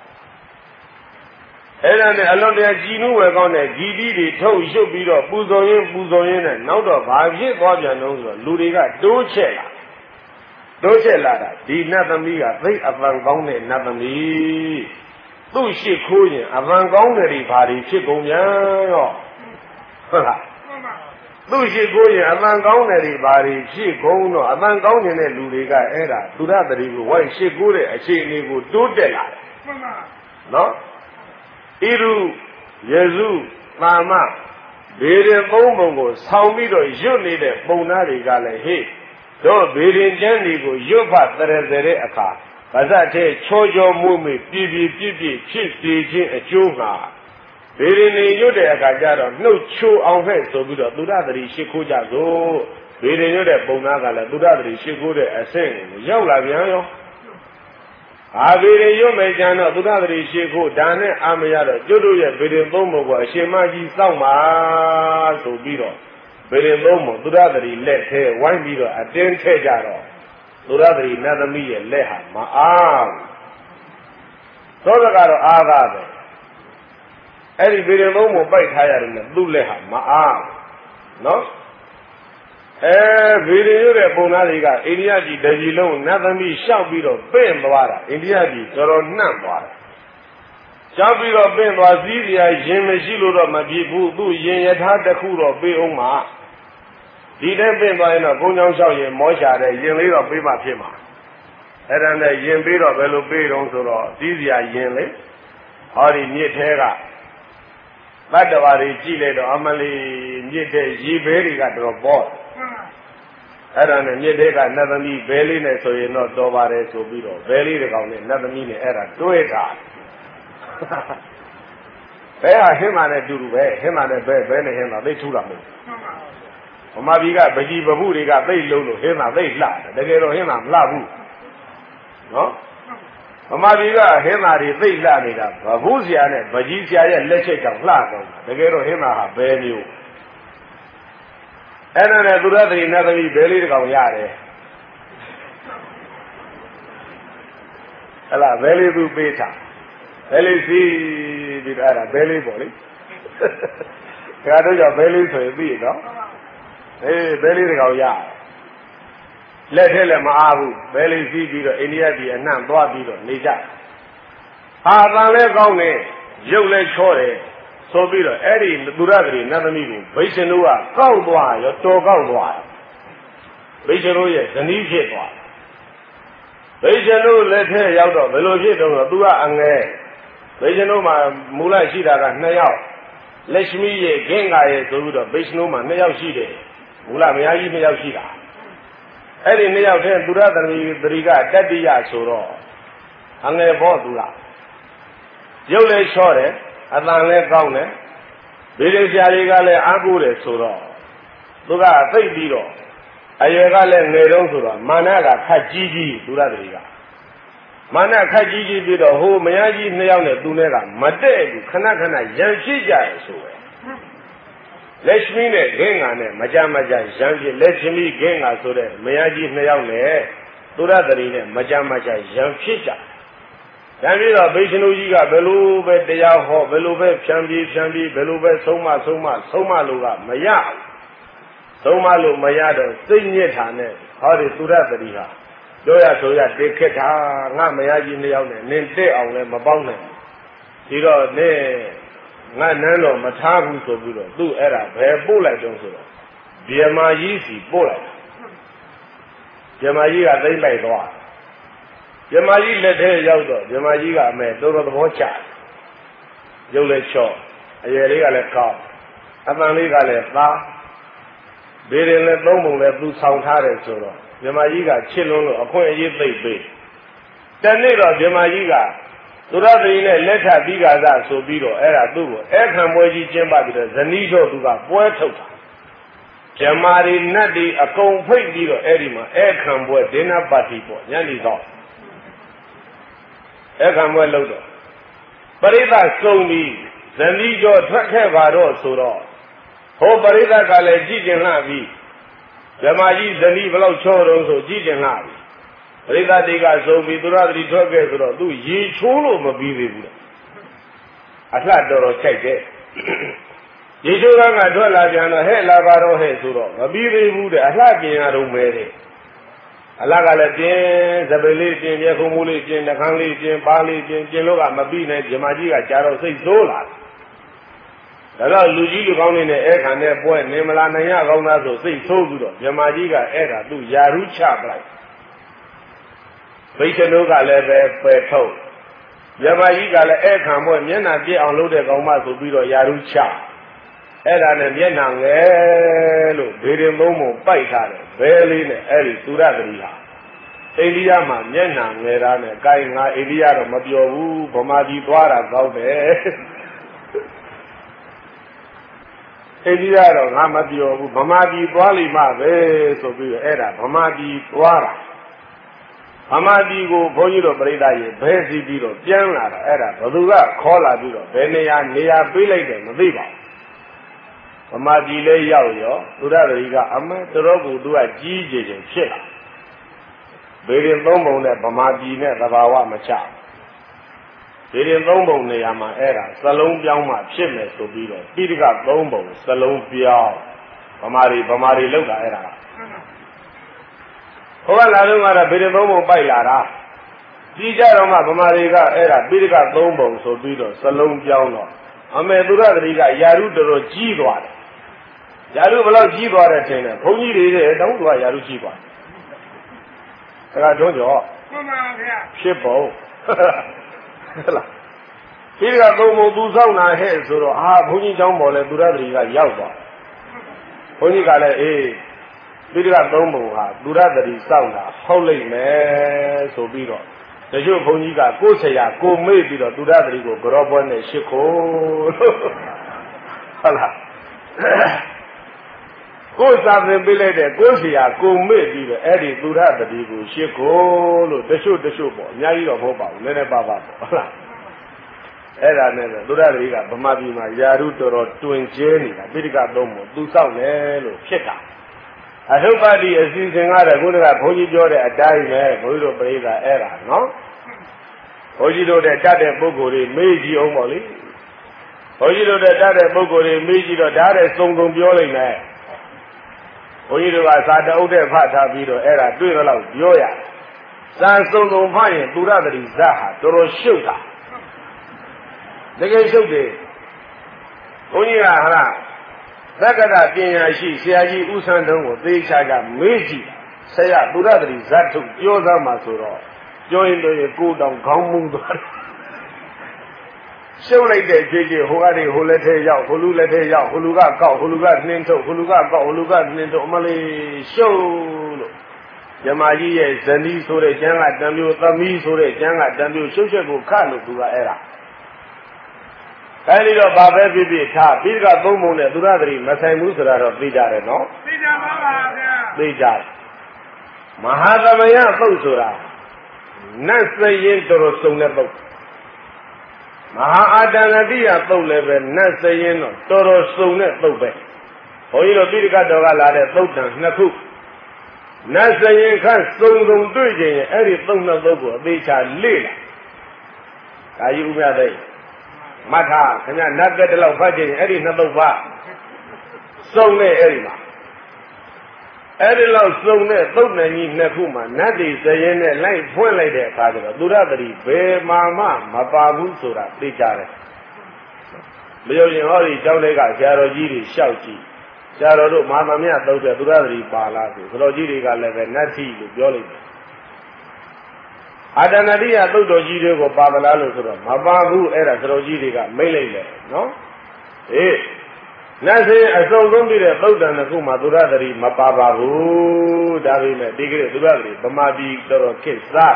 အဲ့ဒါနဲ့အလွန်တရာကြည်နုဝယ်ကောင်းတဲ့ဂီတိတွေထုတ်ရွတ်ပြီးတော့ပူဇော်ရင်းပူဇော်ရင်းနဲ့နောက်တော့ဘာဖြစ်သွားပြန်လို့ဆိုတော့လူတွေကတိုးချက်လာတိုးချက်လာတာဒီနတ်သမီးကသိအပန်းကောင်းတဲ့နတ်သမီးသူ့ရှိခိုးရင်အပန်းကောင်းတဲ့တွေဘာတွေဖြစ်ကုန်ပြန်ရောဟုတ်လားသူ့ရှိခိုးရင်အမှန်ကောင်းတယ်ဒီဘာတွေရှိကုန်တော့အမှန်ကောင်းနေတဲ့လူတွေကအဲ့ဒါသုဒ္ဓတတိကိုဝိုင်းရှိခိုးတဲ့အခြေအနေကိုတိုးတက်လာတယ်မှန်ပါနော်ဣရုယေစုသာမဘေရင်သုံးပုံကိုဆောင်းပြီးတော့ရွတ်နေတဲ့ပုံသားတွေကလည်းဟေ့တို့ဘေရင်ကျမ်းတွေကိုရွတ်ဖတ်တရတဲ့အခါပါဇတ်တဲ့ချောချောမွေ့မွေ့ပြည့်ပြည့်ပြည့်ပြည့်ဖြစ်စေခြင်းအကျိုးမှာဘေရင်နေရွတ်တဲ့အခါကျတော့နှုတ်ချိုးအောင်ခဲ့ဆိုပြီးတော့သုဒ္ဓတတိရှိခိုးကြစို့ဘေရင်ရွတ်တဲ့ပုံသားကလည်းသုဒ္ဓတတိရှိခိုးတဲ့အဆင့်ကိုရောက်လာပြန်ရောအာဘေရင်ရွတ်မယ်ကြံတော့သုဒ္ဓတတိရှိခိုးဒါနဲ့အာမရတော့ကျွတ်တို့ရဲ့ဘေရင်သုံးပုံကိုအရှင်မကြီးစောင့်ပါဆိုပြီးတော့ဘေရင်သုံးပုံသုဒ္ဓတတိလက်ထဲဝိုင်းပြီးတော့အတင်းထည့်ကြတော့သုဒ္ဓတတိနတ်သမီးရဲ့လက်ဟာမအားသောတကတော့အားကားပဲအဲ့ဒီဘေရင်သုံးပုံပိုက်ထားရတယ်နဲ့သူ့လက်ဟာမအားနော်အဲဘေရင်ရွတ်တဲ့ပုံသားတွေကအိန္ဒိယပြည်တပြည်လုံးနတ်သမီးရှောက်ပြီးတော့ပင့်သွားတာအိန္ဒိယပြည်တော်တော်နှံ့သွားတယ်ရှောက်ပြီးတော့ပင့်သွားစည်းစရာရင်မရှိလို့တော့မဖြစ်ဘူးသူ့ရင်ယထာတစ်ခုတော့ပေးအောင်မှာဒီတဲ့ပင့်သွားရင်တော့ဘုံချောင်းလျှောက်ရင်မောရှာတဲ့ရင်လေးတော့ပေးမှဖြစ်မှာအဲ့ဒါနဲ့ရင်ပေးတော့ဘယ်လိုပေးတော့ဆိုတော့စည်းစရာရင်လေဟောဒီမြစ်ထဲကတတ္တဝါတွေကြည့်လိုက်တော့အမလီမြစ်တဲ့ရေဘဲတွေကတော်ပေါ့အဲ့ဒါနဲ့မြစ်တဲ့ကနတ်သမီးဘဲလေးနဲ့ဆိုရင်တော့တော်ပါတယ်ဆိုပြီးတော့ဘဲလေးတစ်ကောင်နဲ့နတ်သမီးနဲ့အဲ့ဒါတွဲတာဘဲဟာဟင်းမာနဲ့တူတူပဲဟင်းမာနဲ့ဘဲဘဲနဲ့ဟင်းမာသိထူတာမဟုတ်ဗမာပြည်ကပကြီးပပုတွေကသိလုံးလို့ဟင်းမာသိလှတယ်တကယ်တော့ဟင်းမာမလှဘူးနော်ဗမာပြည်ကဟင်းမာတွေသိလှနေတာပပုဆရာနဲ့ပကြီးဆရာရဲ့လက်ချက်ကြောင့်လှတော့တကယ်တော့ဟင်းမာဟာဘဲမျိုးအဲ့ဒါနဲ့သုဒ္ဓတတိနတ်သမီးဘဲလေးတစ်ကောင်ရတယ်ဟဲ့လားဘဲလေးသူပေးတာဘဲလေးစီးပြီးတော့အဲ့ဒါဘဲလေးပေါ့လေဒါတို့ကြောင့်ဘဲလေးဆိုရင်ပြီးနော်အေးဘဲလေးတစ်ကောင်ရလက်ထဲလည်းမအားဘူးဘဲလေးစီးပြီးတော့အိန္ဒိယပြည်အနှံ့သွားပြီးတော့နေကြဟာတန်လဲကောင်းတယ်ရုပ်လဲချောတယ်ဆိုပြီးတော့အဲ့ဒီသုဒ္ဓတတိနတ်သမီးကိုဘိရှင်တို့ကကောက်သွားရောတော်ကောက်သွားဘိရှင်တို့ရဲ့ဇနီးဖြစ်သွားဘိရှင်တို့လက်ထဲရောက်တော့ဘယ်လိုဖြစ်တော့သူကအငဲဘိရှင်တို့မှာမူလရှိတာကနှစ်ယောက်လက်ရှမီရဲ့ဂင်္ဂါရဲ့ဆိုပြီးတော့ဘိရှင်တို့မှာနှစ်ယောက်ရှိတယ်မူလမယားကြီးနှစ်ယောက်ရှိတာအဲ့ဒီနှစ်ယောက်ထဲသုဒ္ဓတတိတတိကတတ္တိယဆိုတော့အငဲဘောသူကရုပ်လဲချောတယ်အတန်လဲကောင်းတယ်ဗေဒဆရာတွေကလည်းအားကိုးတယ်ဆိုတော့သူကသိပြီးတော့အရွယ်ကလည်းငယ်တုန်းဆိုတော့မာနကခက်ကြီးကြီးသုဒ္ဓတတိကမာနခက်ကြီးကြီးပြီးတော့ဟိုမယားကြီးနှစ်ယောက်နဲ့သူနဲ့ကမတည့်ဘူးခဏခဏရံရှိကြရဆိုပဲလက်ရှိနဲ့ဂင်္ဂါနဲ့မကြမကြရံဖြစ်လက်ရှိမိဂင်္ဂါဆိုတဲ့မယားကြီးနှစ်ယောက်နဲ့သုဒ္ဓတတိနဲ့မကြမကြရံဖြစ်ကြတန်ပြီးတော့ဘိရှင်တို့ကြီးကဘယ်လိုပဲတရားဟောဘယ်လိုပဲဖြန်းပြီးဖြန်းပြီးဘယ်လိုပဲဆုံးမဆုံးမဆုံးမလို့ကမရဘူးဆုံးမလို့မရတော့စိတ်ညစ်တာနဲ့ဟောဒီသုဒ္ဓတတိဟာပြောရဆိုရတေခက်တာငါမယားကြီးနှစ်ယောက်နဲ့နင်တဲ့အောင်လည်းမပေါင်းနိုင်ဒီတော့နဲ့ငါနန်းတော်မထားဘူးဆိုပြီးတော့သူ့အဲ့ဒါဘယ်ပို့လိုက်တော့ဆိုတော့ဗြဟ္မာကြီးစီပို့လိုက်ဗြဟ္မာကြီးကသိမ့်လိုက်သွားဗြဟ္မာကြီးလက်ထဲရောက်တော့ဗြဟ္မာကြီးကအမေတော်တော်သဘောကျရုပ်လည်းချော့အရွယ်လေးကလည်းကောင်းအတန်လေးကလည်းသားဘေးရင်လည်းသုံးပုံလည်းသူဆောင်ထားတယ်ဆိုတော့ဗြဟ္မာကြီးကချစ်လွန်းလို့အခွင့်အရေးသိပ်ပေးတနေ့တော့ဗြဟ္မာကြီးကသုဒ္ဓတတိနဲ့လက်ထပ်ပြီးကာသဆိုပြီးတော့အဲ့ဒါသူ့ကိုအဲခံပွဲကြီးကျင်းပပြီးတော့ဇနီးတို့သူကပွဲထုတ်တာဗြဟ္မာရီနတ်တွေအကုန်ဖိတ်ပြီးတော့အဲ့ဒီမှာအဲခံပွဲဒိနပါတိပေါ့ညနေတော့အခါမွဲလို့တော့ပရိသတ်စုံပြီးဇနီးကျော်ထွက်ခဲ့ပါတော့ဆိုတော့ဟိုပရိသတ်ကလည်းကြည်ကျင်လှပြီးဓမ္မကြီးဇနီးဘလောက်ချောတော့ဆိုကြည်ကျင်လှပြီးပရိသတ်တွေကစုံပြီးသုဒ္ဓတတိထွက်ခဲ့ဆိုတော့သူရေချိုးလို့မပြီးသေးဘူးအလှတော်တော်ချိုက်တယ်ရေချိုးကကထွက်လာပြန်တော့ဟဲ့လာပါတော့ဟဲ့ဆိုတော့မပြီးသေးဘူးတဲ့အလှပြင်ရတော့မဲတဲ့အလားကလည်းပြင်းစပယ်လေးပြင်းမြေခုံမိုးလေးပြင်းနှခမ်းလေးပြင်းပါးလေးပြင်းပြင်းလို့ကမပြီးနိုင်ဇမာကြီးကကြာတော့စိတ်ဆိုးလာတယ်ဒါတော့လူကြီးလူကောင်းနေနဲ့အဲ့ခံတဲ့ပွဲနေမလာနိုင်ရကောင်းသားဆိုစိတ်ဆိုးပြီးတော့မြမကြီးကအဲ့ဒါသူ့ယာရုချပလိုက်ဘိက္ခနုကလည်းပဲပယ်ထုတ်မြမကြီးကလည်းအဲ့ခံပွဲမျက်နှာပြည့်အောင်လုပ်တဲ့ကောင်းမဆိုပြီးတော့ယာရုချအဲ့ဒါနဲ့မျက်နှာငယ်လို့ဘေရင်သုံးပုံပိုက်ထားတယ်ဘဲလေးနဲ့အဲ့ဒီသုရဂတိဟာအိန္ဒိယမှာမျက်နှာငယ်တာနဲ့ကိုင်ငါအိန္ဒိယတော့မပြောဘူးဗမာပြည်သွားတာကောင်းတယ်အိန္ဒိယတော့ငါမပြောဘူးဗမာပြည်သွားလိမ့်မှပဲဆိုပြီးအဲ့ဒါဗမာပြည်သွားတာဗမာပြည်ကိုဘုန်းကြီးတို့ပြိဿရေဘဲစီပြီးတော့ပြန်လာတာအဲ့ဒါဘသူကခေါ်လာပြီးတော့ဘယ်နေရာနေရာပေးလိုက်တယ်မသိပါဘူးဗမာပြည်လေးရောက်ရောသုရဂတိကအမတော်ကိုသူကကြီးကြီးချင်းဖြစ်လာဘေရင်သုံးပုံနဲ့ဗမာပြည်နဲ့သဘာဝမချဘေရင်သုံးပုံနေရာမှာအဲ့ဒါစလုံးပြောင်းမှဖြစ်မယ်ဆိုပြီးတော့ပိဋကသုံးပုံစလုံးပြောင်းဗမာတွေဗမာတွေလောက်တာအဲ့ဒါဟိုကလာတော့ကတော့ဘေရင်သုံးပုံပိုက်လာတာကြီးကြတော့မှဗမာတွေကအဲ့ဒါပိဋကသုံးပုံဆိုပြီးတော့စလုံးပြောင်းတော့အမေသူရဂတိကယာရုတော်တော်ကြီးသွားတယ်ယာရုဘယ်လောက်ကြီးသွားတယ်ထင်တယ်ဘုန်းကြီးတွေတောင်းသူကယာရုကြီးသွားတယ်ဒါကတွန်းကြောမှန်ပါဗျာဖြစ်ပုံဟုတ်လားဒီကသုံးပုံသူဆောင်လာဟဲ့ဆိုတော့အာဘုန်းကြီးเจ้าပေါ်လဲသူရဂတိကရောက်သွားဘုန်းကြီးကလည်းအေးဒီကသုံးပုံဟာသူရဂတိစောင့်တာဟုတ်လိမ့်မယ်ဆိုပြီးတော့တချို့ဘုန်းကြီးကကိုယ်ဆရာကိုမေ့ပြီးတော့သူရဂတိကိုကြောပွဲနဲ့ရှ िख ိုးဟုတ်လားကိုယ်စာသင်ပေးလိုက်တဲ့ကိုယ်ဆရာကိုမေ့ပြီးတော့အဲ့ဒီသူရဂတိကိုရှ िख ိုးလို့တချို့တချို့ပေါ့အများကြီးတော့မဟုတ်ပါဘူးနည်းနည်းပါးပါပေါ့ဟုတ်လားအဲ့ဒါနဲ့သူရဂတိကဗမာပြည်မှာယာရုတော်တော်တွင်ကျဲနေတာပိဋကသုံးပုံသူစောင့်တယ်လို့ဖြစ်တာအထုပ္ပတိအစီအစဉ်ကတော့ခုနကဘုန်းကြီးပြောတဲ့အတိုင်းပဲဘုန်းကြီးတို့ပြိဿအဲ့ဒါနော်ဘုန်းကြီးတို့တဲ့တတ်တဲ့ပုဂ္ဂိုလ်တွေမေးကြည့်အောင်ပေါ့လေဘုန်းကြီးတို့တဲ့တတ်တဲ့ပုဂ္ဂိုလ်တွေမေးကြည့်တော့ဒါတဲ့စုံစုံပြောလိုက်မယ်ဘုန်းကြီးတို့ကစာတအုပ်တဲ့ဖတ်ထားပြီးတော့အဲ့ဒါတွေ့တော့ပြောရစာစုံစုံဖတ်ရင်သူရဂတိဇတ်ဟာတော်တော်ရှုပ်တာတကယ်ရှုပ်တယ်ဘုန်းကြီးကဟာလားသက္ကတပညာရှိဆရာကြီးဦးဆန်းတုံးကိုသေချာကမေးကြည့်ဆရာသူရဂတိဇတ်ထုတ်ပြောသားမှာဆိုတော့ပြောရင်တော့ကိုတောင်ခေါင်းမူးသွားတယ်ရှုပ်လိုက်တဲ့ခြေခြေဟိုကနေဟိုလက်ထဲရောက်ဟိုလူလက်ထဲရောက်ဟိုလူကကောက်ဟိုလူကနှင်းထုတ်ဟိုလူကကောက်ဟိုလူကနှင်းထုတ်အမလေးရှုပ်လို့မြမကြီးရဲ့ဇနီးဆိုတဲ့ကျမ်းကတံပြိုသမီးဆိုတဲ့ကျမ်းကတံပြိုရှုပ်ချက်ကိုခတ်လို့သူကအဲ့ဒါအဲဒီတော့ဘာပဲဖြစ်ဖြစ်ထားပိဋကသုံးပုံနဲ့သူရဂတိမဆိုင်ဘူးဆိုတာတော့သိကြတယ်နော်သိကြပါပါဗျာသိကြတယ်မဟာသမယသုတ်ဆိုတာနတ်စရင်တော်တော်စုံတဲ့သုတ်မဟာအာတဏတိယသုတ်လည်းပဲနတ်စရင်တော့တော်တော်စုံတဲ့သုတ်ပဲဘုန်းကြီးတို့ပိဋကတော်ကလာတဲ့သုတ်တန်နှစ်ခုနတ်စရင်ခန့်စုံစုံတွေ့ခြင်းရဲ့အဲ့ဒီသုတ်နှစ်သုတ်ကိုအသေးချာလေ့လာဒါယူဥပဒိမထခင်ဗျနတ်ကတလောက်ဖတ်ခြင်းအဲ့ဒီနှစ်သုတ်ပါစုံတဲ့အဲ့ဒီမှာအဲ့ဒီလောက်စုံတဲ့သုတ်နယ်ကြီးနှစ်ခုမှာနတ်တွေစရင်နဲ့လိုက်ဖွင့်လိုက်တဲ့အခါကျတော့သူရဂတိဘယ်မှာမှမပါဘူးဆိုတာသိကြတယ်မယုံရင်ဟောဒီကျောင်းလေးကဆရာတော်ကြီးတွေလျှောက်ကြည့်ဆရာတော်တို့မဟာသမယသုတ်တဲ့သူရဂတိပါလားဆိုဆရာတော်ကြီးတွေကလည်းပဲနတ်တိလို့ပြောလိုက်တယ်အာတဏတိယသုတ်တော်ကြီးတွေကိုပါမလားလို့ဆိုတော့မပါဘူးအဲ့ဒါဆရာတော်ကြီးတွေကမိတ်လိုက်တယ်နော်ဟေးနတ်စေအစုံဆုံးပြတဲ့သုတ်တန်တစ်ခုမှာသူရဂတိမပါပါဘူးဒါပေမဲ့ဒီကနေ့သူရဂတိဗမာပြည်တော်တော်ခေတ်စား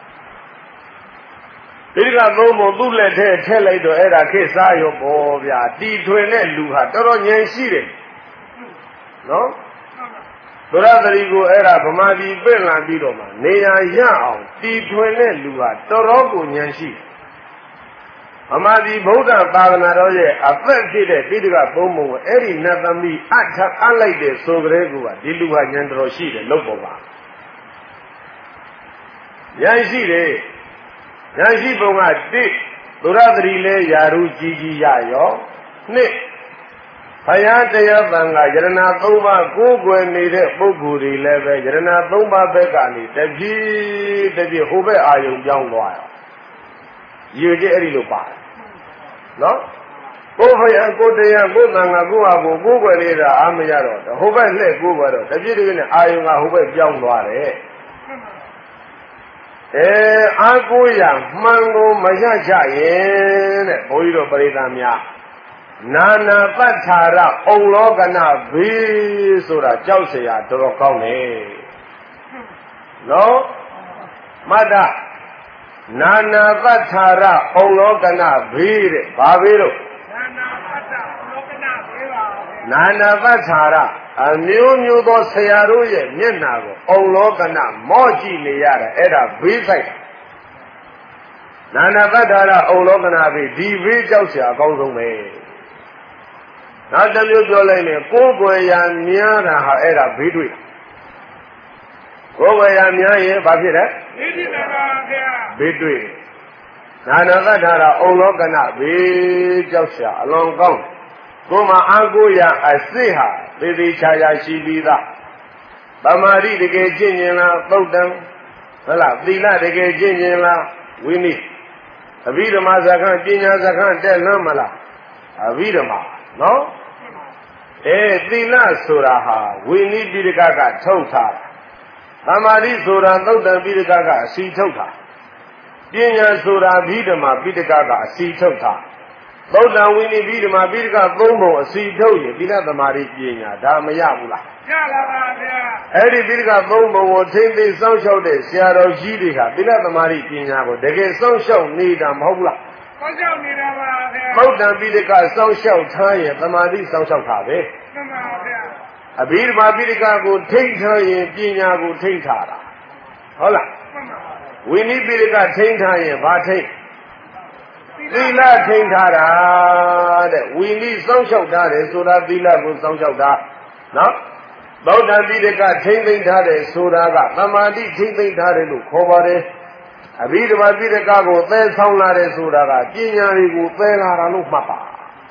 ဒီကသုံးပုံသူ့လက်ထဲထည့်လိုက်တော့အဲ့ဒါခေတ်စားရောပေါ့ဗျာတီထွင်တဲ့လူဟာတော်တော်ဉာဏ်ရှိတယ်နော်သူရဂတိကိုအဲ့ဒါဗမာပြည်ပြင်လာပြီးတော့မှနေရာရအောင်တီထွင်တဲ့လူဟာတော်တော်ကိုဉာဏ်ရှိတယ်ဗမာပြည်ဗုဒ္ဓသာသနာတော်ရဲ့အသက်ဖြစ်တဲ့ပိဋကသုံးပုံကိုအဲ့ဒီနတ်သမီးအထပ်အလိုက်တဲ့ဆိုကြတဲ့ကူကဒီလူဟာဉာဏ်တော်ရှိတယ်လို့ပေါ်ပါဉာဏ်ရှိတယ်ဉာဏ်ရှိပုံကတိသူရဂတိလဲယာရုကြီးကြီးရရောနှစ်ဘုရားတရားသံဃာယရဏသုံးပါးကိုးကွယ်နေတဲ့ပုဂ္ဂိုလ်တွေလည်းပဲယရဏသုံးပါးဘက်ကနေတပြေးတပြေးဟိုဘက်အာယုံပြောင်းသွားရောရည်ကြအဲ့ဒီလိုပါတယ်နော်ကိုဖယားကိုတရားကိုသံဃာကိုဟာကိုကိုယ်ွယ်လေးတာအားမရတော့ဟိုဘက်လှည့်ကိုယ်ွယ်တော့တပြည့်တပြည့်နဲ့အာယုံကဟိုဘက်ပြောင်းသွားတယ်အဲအားကိုးရမှန်ကိုမရချရင်တဲ့ဘုန်းကြီးတို့ပရိသတ်များနာနာပတ္ထာရအုံလောကနာဘေးဆိုတာကြောက်เสียတော်တော်ကောင်းတယ်နော်မတ္တနာနာပတ္ထာရအုံလောကနာဘေးတဲ့ဘာဘေးလို့နာနာပတ္ထာလောကနာဘေးပါနာနာပတ္ထာရအမျိုးမျိုးသောဆရာတို့ရဲ့မျက်နာကိုအုံလောကနာမော့ကြည့်နေရတာအဲ့ဒါဘေးဆိုင်နာနာပတ္ထာရအုံလောကနာဘေးဒီဘေးကြောက်เสียအကောင်းဆုံးပဲနောက်တစ်မျိုးပြောလိုက်ရင်ကိုယ်ွယ်ရာများတာဟာအဲ့ဒါဘေးတွေ့ကိုယ်ွယ်ရာများရင်ဘာဖြစ်လဲဘေးတွေ့ပါဗျာဘေးတွေ့နာနာကထာရအုံလောကနာဘေးကြောက်ရှာအလွန်ကောင်းကိုယ်မှာအာကိုရာအစစ်ဟာသေသေးချာချာရှိပြီးသားသမာဓိတကယ်ကျင့်ရင်လားသုတ်တံဟုတ်လားသီလတကယ်ကျင့်ရင်လားဝိနည်းအဘိဓမ္မာစကားပညာစကားတက်လမ်းမလားအဘိဓမ္မာနော်အဲသီလဆိုတာဟာဝိနည်းပိဋကကထုတ်ထားတာသမာဓိဆိုတာသုတ်တံပိဋကကအစီထုတ်ထားပညာဆိုတာဘိဓမ္မာပိဋကကအစီထုတ်ထားသုတ်တံဝိနည်းဘိဓမ္မာပိဋကသုံးပုံအစီထုတ်ရင်သီလသမာဓိပညာဒါမရဘူးလားရပါပါဗျာအဲ့ဒီပိဋကသုံးပုံကိုထိမ့်သိစောင့်ရှောက်တဲ့ဆရာတော်ကြီးတွေကသီလသမာဓိပညာကိုတကယ်စောင့်ရှောက်နေတာမဟုတ်ဘူးလားစောင့်ရှောက်နေတာပါဗျာသုတ်တံပိဋကစောင့်ရှောက်ထားရင်သမာဓိစောင့်ရှောက်တာပဲမှန်ပါဗျာအဘိဓမ္မာပိဋကကိုထိမ့်ထားရင်ပညာကိုထိမ့်ထားတာဟုတ်လားမှန်ပါဝိနည်းပိဋကထိမ့်ထားရင်ဘာထိမ့်သီလထိမ့်ထားတာတဲ့ဝိနည်းစောင့်ရှောက်ထားတယ်ဆိုတာသီလကိုစောင့်ရှောက်တာနော်သုတ်တံပိဋကထိမ့်သိမ့်ထားတယ်ဆိုတာကသမာဓိထိမ့်သိမ့်ထားတယ်လို့ခေါ်ပါတယ်အဘိဓမ္မာပိဋကကိုသဲဆောင်လာတယ်ဆိုတာကပညာတွေကိုသဲလာတာလို့မှတ်ပါ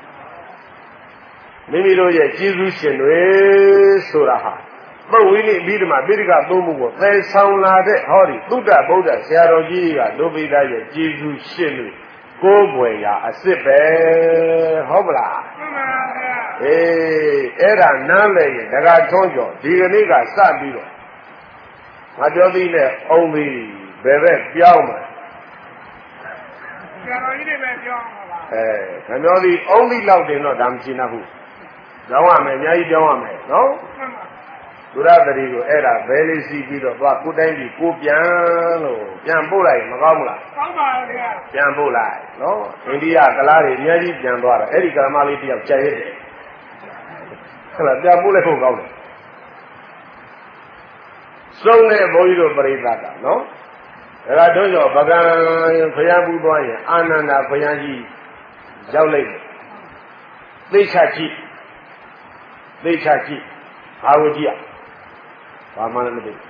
မိမိတို့ရဲ့ကျေးဇူးရှင်တွေဆိုတာဟာပုဝိနည်းအဘိဓမ္မာပိဋကသုံးမှုကိုသဲဆောင်လာတဲ့ဟောဒီသုဒ္ဓဗုဒ္ဓဆရာတော်ကြီးကဒုပိဋကရဲ့ကျေးဇူးရှင်တွေကိုယ်ွယ်ရာအစစ်ပဲဟုတ်မလားမှန်ပါဗျာအေးအဲ့ဒါနားလည်ရင်ဒကာထွန်းကျော်ဒီကနေ့ကစပြီးတော့ငါပြောပြီးနဲ့အုံးပြီးဘယ်ဘက်ပြောင်းမှာဆရာတော်ကြီးတွေပဲပြောင်းမှာပါအဲခမျောသည်အုံးပြီးလောက်တင်တော့ဒါမရှိနိုင်ဘူးပြောင်းရမယ်အများကြီးပြောင်းရမယ်နော်မှန်ပါသုရတတိကိုအဲ့ဒါဘဲလေးစီးပြီးတော့သွားကိုတိုင်းပြီးကိုပြန်လို့ပြန်ပို့လိုက်မကောင်းဘူးလားကောင်းပါဗျာပြန်ပို့လိုက်နော်အိန္ဒိယကလားတွေအများကြီးပြန်သွားတာအဲ့ဒီကမ္မလေးတယောက်ကြိုက်ရတယ်ဟုတ်လားပြန်ပို့လိုက်ဖို့ကောင်းတယ်စုံတဲ့ဘုန်းကြီးတို့ပရိသတ်ကနော်ဒါကတို့ရောပကံဘုရားပူသွားရင်အာနန္ဒဘုရားကြီးရောက်လိုက်တယ်သိချကြည့်သိချကြည့်ဘာဝကြည့်ဘာမှလည်းမသိ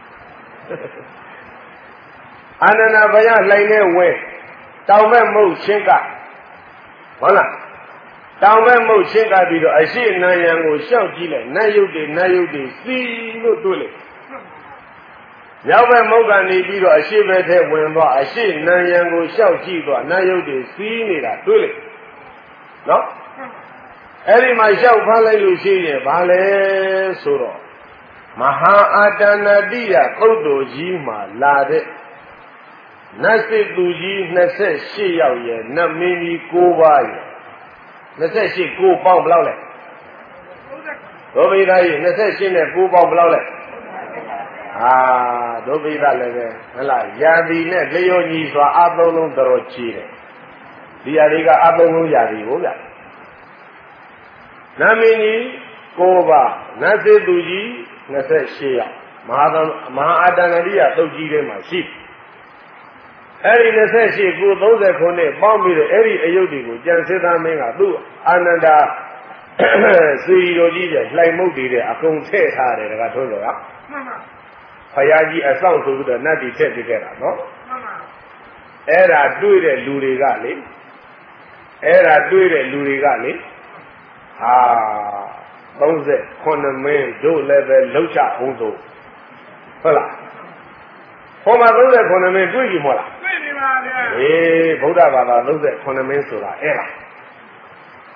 အာနန္ဒဘုရားလှိုင်နေဝဲတောင်ဘက်မဟုတ်ရှင်းကဟုတ်လားတောင်ဘက်မဟုတ်ရှင်းကပြီးတော့အရှိနံရံကိုရှောက်ကြည့်လိုက်နတ်ယုတ်တွေနတ်ယုတ်တွေစီလို့တွေ့လိုက်ရောက်ဘက်မဟုတ်ကနေပြီးတော့အရှိဘက်ထဲဝင်သွားအရှိနံရံကိုရှောက်ကြည့်သွားနတ်ယုတ်တွေစီးနေတာတွေ့လိုက်နော်အဲ့ဒီမှာလျှောက်ဖမ်းလိုက်လို့ရှိရင်ဘာလဲဆိုတော့မဟာအာတဏတိယကုတ်တော်ကြီးမှာလာတဲ့နတ်စစ်သူကြီးနှစ်ဆယ့်ရှစ်ယောက်ရဲ့နတ်မင်းကြီး၉ပါးရဲ့နှစ်ဆယ့်ရှစ်ကိုပေါင်းဘယ်လောက်လဲဒုဗိဒကြီးနှစ်ဆယ့်ရှစ်နဲ့ကိုပေါင်းဘယ်လောက်လဲအာဒုဗိဒလည်းပဲဟလားယာတိနဲ့လျောညီစွာအသုံးလုံးတော်ချီတယ်ဒီယာတိကအသုံးလုံးယာတိကိုဗျနတ်မင်းကြီး၉ပါးနတ်စစ်သူကြီးနှစ်ဆယ့်ရှစ်ယောက်မဟာသမမဟာအာတဏတိယသုတ်ကြီးထဲမှာရှိအဲ့ဒီနှစ်ဆယ့်ရှစ်ကိုသုံးဆယ်ခုနှစ်ပေါင်းပြီးတော့အဲ့ဒီအယုတ်တွေကိုကြံစစ်သားမင်းကသူ့အာနန္ဒာစီတော်ကြီးရဲ့လှိုင်မုတ်တွေတဲ့အကုန်ထည့်ထားတယ်တကထုံးတော်ကမှန်ပါဘုရားကြီးအဆောင်ဆိုပြီးတော့နတ်တီထည့်ပြခဲ့တာနော်မှန်ပါအဲ့ဒါတွေ့တဲ့လူတွေကလေအဲ့ဒါတွေ့တဲ့လူတွေကလေဟာသုံးဆယ်ခုနှစ်မင်းတို့လည်းပဲလှုပ်ချအောင်ဆိုဟုတ်လားဟောမှာသုံးဆယ်ခုနှစ်မင်းတွေ့ပြီမဟုတ်လားတွေ့ပြီပါဗျာအေးဗုဒ္ဓဘာသာသုံးဆယ်ခုနှစ်မင်းဆိုတာအဲ့လား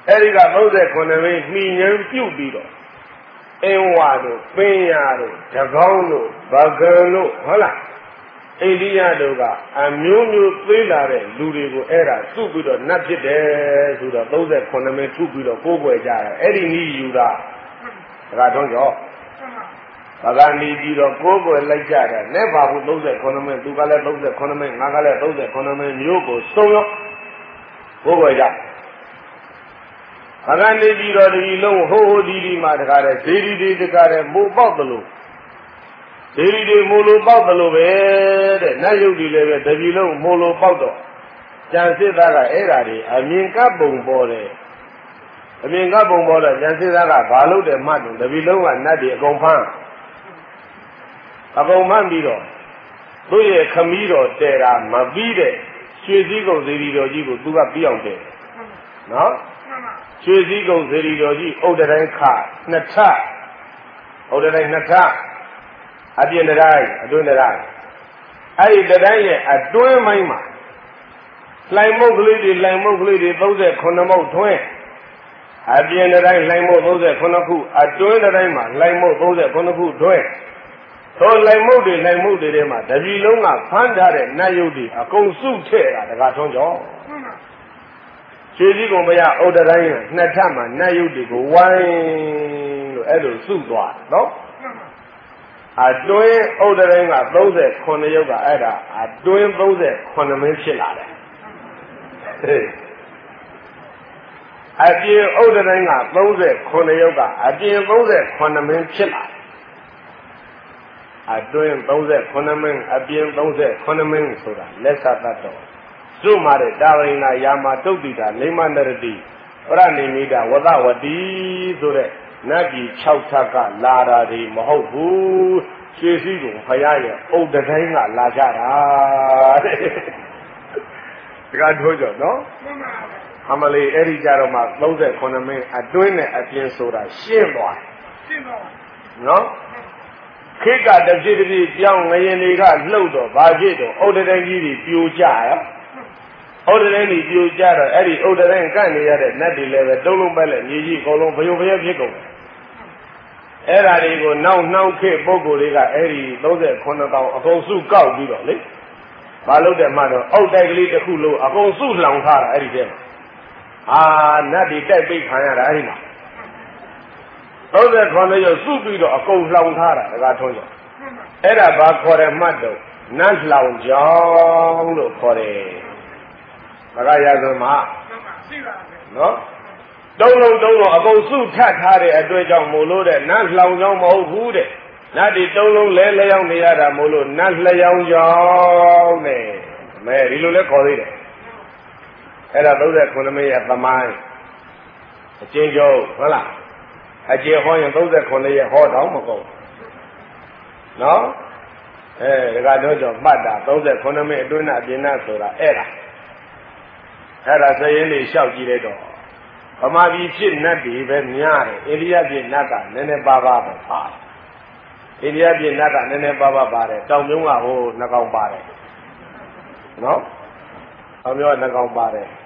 အဲဒီကသုံးဆယ်ခုနှစ်မင်းမှီညံပြုတ်ပြီးတော့အင်းဝါတို့ပင်းရတို့တကောင်းတို့ဗကံတို့ဟုတ်လားအိန္ဒိယတို့ကအမျိုးမျိုးသေးလာတဲ့လူတွေကိုအဲ့ဒါစုပြီးတော့နတ်ဖြစ်တယ်ဆိုတော့သုံးဆယ်ခုနှစ်မင်းထုပြီးတော့ကိုးကွယ်ကြတယ်အဲ့ဒီနည်းယူတာဒါကတော့ကြောဗကနေပြီးတော့ကိုးကွယ်လိုက်ကြတယ်နဲ့ပါဘူးသုံးဆယ်ခုနှစ်မင်းသူကလည်းသုံးဆယ်ခုနှစ်မင်းငါကလည်းသုံးဆယ်ခုနှစ်မင်းမျိုးကိုစုံရောကိုးကွယ်ကြဗကနေပြီးတော့ဒီလုံးဟိုးဟိုးဒီဒီမှာတကားတဲ့ဇေဒီဒီတကားတဲ့မိုးပေါက်တယ်လို့ဇေဒီဒီမိုးလိုပေါက်တယ်လို့ပဲတဲ့နတ်ယုတ်ဒီလည်းပဲတပြီလုံးမိုးလိုပေါက်တော့ကြံစစ်သားကအဲ့ဓာတွေအမြင်ကပ်ပုံပေါ်တယ်အမြင်ကပ်ပုံပေါ်တော့ကြံစစ်သားကဘာလို့တယ်မှတ်တယ်တပြီလုံးကနတ်တွေအကုန်ဖမ်းအကုန်မှန်းပြီးတော့သူ့ရဲ့ခမီးတော်တဲတာမပြီးတဲ့ရွှေစည်းကုံဇေဒီတော်ကြီးကိုသူကပြီးအောင်တယ်နော်ရွှေစည်းကုံဇေဒီတော်ကြီးဥဒ္ဒတိုင်းခနှစ်ထဥဒ္ဒတိုင်းနှစ်ထအပြင်တိုင်းအတွင်းတိုင်းအဲ့ဒီတိုင်းရဲ့အတွင်းမိုင်းမှာလှိုင်မုတ်ကလေးတွေလှိုင်မုတ်ကလေးတွေသုံးဆယ်ခုနှစ်မုတ်ထွင်းအပြင်တိုင်းလှိုင်မုတ်သုံးဆယ်ခုနှစ်ခုအတွင်းတိုင်းမှာလှိုင်မုတ်သုံးဆယ်ခုနှစ်ခုထွင်းသောလှိုင်မုတ်တွေလှိုင်မုတ်တွေထဲမှာတပြီလုံးကဖမ်းထားတဲ့နတ်ယုတ်တွေအကုန်စုထဲ့တာတကားထုံးကြောရွှေစည်းကုံမရဥဒ္ဒတိုင်းနှစ်ထပ်မှာနတ်ယုတ်တွေကိုဝိုင်းလို့အဲ့လိုစုသွားနော်အတွင်းဥဒ္ဒတိုင်းကသုံးဆယ်ခုနှစ်ရုပ်ကအဲ့ဒါအတွင်းသုံးဆယ်ခုနှစ်မင်းဖြစ်လာတယ်ဟေးအပြင်ဥဒ္ဒတိုင်းကသုံးဆယ်ခုနှစ်ရုပ်ကအပြင်သုံးဆယ်ခုနှစ်မင်းဖြစ်လာအတွင်းသုံးဆယ်ခုနှစ်မင်းအပြင်သုံးဆယ်ခုနှစ်မင်းဆိုတာလက်ဆသတ္တောစုမာတဲ့တာဝရိနာယာမတုတ်တိတာလိမ္မနရတိပရဏိမိတာဝသဝတိဆိုတဲ့နတ်ပြည်၆ထပ်ကလာတာဒီမဟုတ်ဘူးရွှေစည်းကိုဖရာရဲ့ဥဒ္ဒတိုင်းကလာကြတာတဲ့တကားထိုးကြနော်အမလေးအဲ့ဒီကြတော့မှသုံးဆယ်ခုနှစ်မင်းအတွင်းနဲ့အပြင်ဆိုတာရှင်းသွားရှင်းသွားနော်ခေတ်ကတပြည့်တပြည့်ပြောင်းငရင်တွေကလှုပ်တော့ဘာဖြစ်တော့ဥဒ္ဒတိုင်းကြီးတွေပြိုကျရောဥဒ္ဒတိုင်းကြီးပြိုကျတော့အဲ့ဒီဥဒ္ဒတိုင်းကန့်နေရတဲ့နတ်တွေလည်းပဲတုံးလုံးပဲလေညီကြီးအကုန်လုံးဘယုံဘယဖြစ်ကုန်တယ်အဲ့ဓာတွေကိုနောက်နှောင်းခေတ်ပုဂ္ဂိုလ်တွေကအဲ့ဒီသုံးဆယ်ခုနှစ်တောင်အကုန်စုကောက်ပြီးတော့လေဘာလို့တယ်မှတော့အုတ်တိုက်ကလေးတစ်ခုလုံးအကုန်စုလောင်ထားတာအဲ့ဒီထဲမှာအာနတ်တွေတိုက်ပိတ်ခံရတာအဲ့ဒီမှာသုံးဆယ်ခုနှစ်ရုပ်စုပြီးတော့အကုန်လောင်ထားတာဒါကထုံးကြအဲ့ဒါဘာခေါ်တယ်မှတ်တော့နတ်လောင်ကြောင်းလို့ခေါ်တယ်ဒါကရသမားနော်တုံးလုံးတုံးလုံးအကုန်စုထပ်ထားတဲ့အတွက်ကြောင့်မို့လို့တဲ့နတ်လောင်ကြောင်းမဟုတ်ဘူးတဲ့နတ်ဒီတုံးလုံးလဲလျောင်းနေရတာမို့လို့နတ်လျောင်းကြောင်းနဲ့မဲဒီလိုလဲခေါ်သေးတယ်အဲ့ဒါသုံးဆယ်ခုနှစ်မင်းရဲ့သမိုင်းအချင်းကျုံဟုတ်လားအကျေဟောရင်သုံးဆယ်ခုနှစ်ရဲ့ဟောတော့မကုန်နော်အဲဒါကတော့ကြောင့်မှတ်တာသုံးဆယ်ခုနှစ်မင်းအတွင်းနဲ့အပြင်နဲ့ဆိုတာအဲ့ဒါအဲ့ဒါစရင်လေးလျှောက်ကြည့်လိုက်တော့ဗမာပြည်ဖြစ်နတ်တွေပဲများတယ်အိန္ဒိယပြည်နတ်ကနည်းနည်းပါးပါးပဲပါတယ်အိန္ဒိယပြည်နတ်ကနည်းနည်းပါးပါးပါတယ်တောင်ပြုံးကဟိုနှကောင်ပါတယ်နော်တောင်ပြုံးကနှကောင်ပါတယ်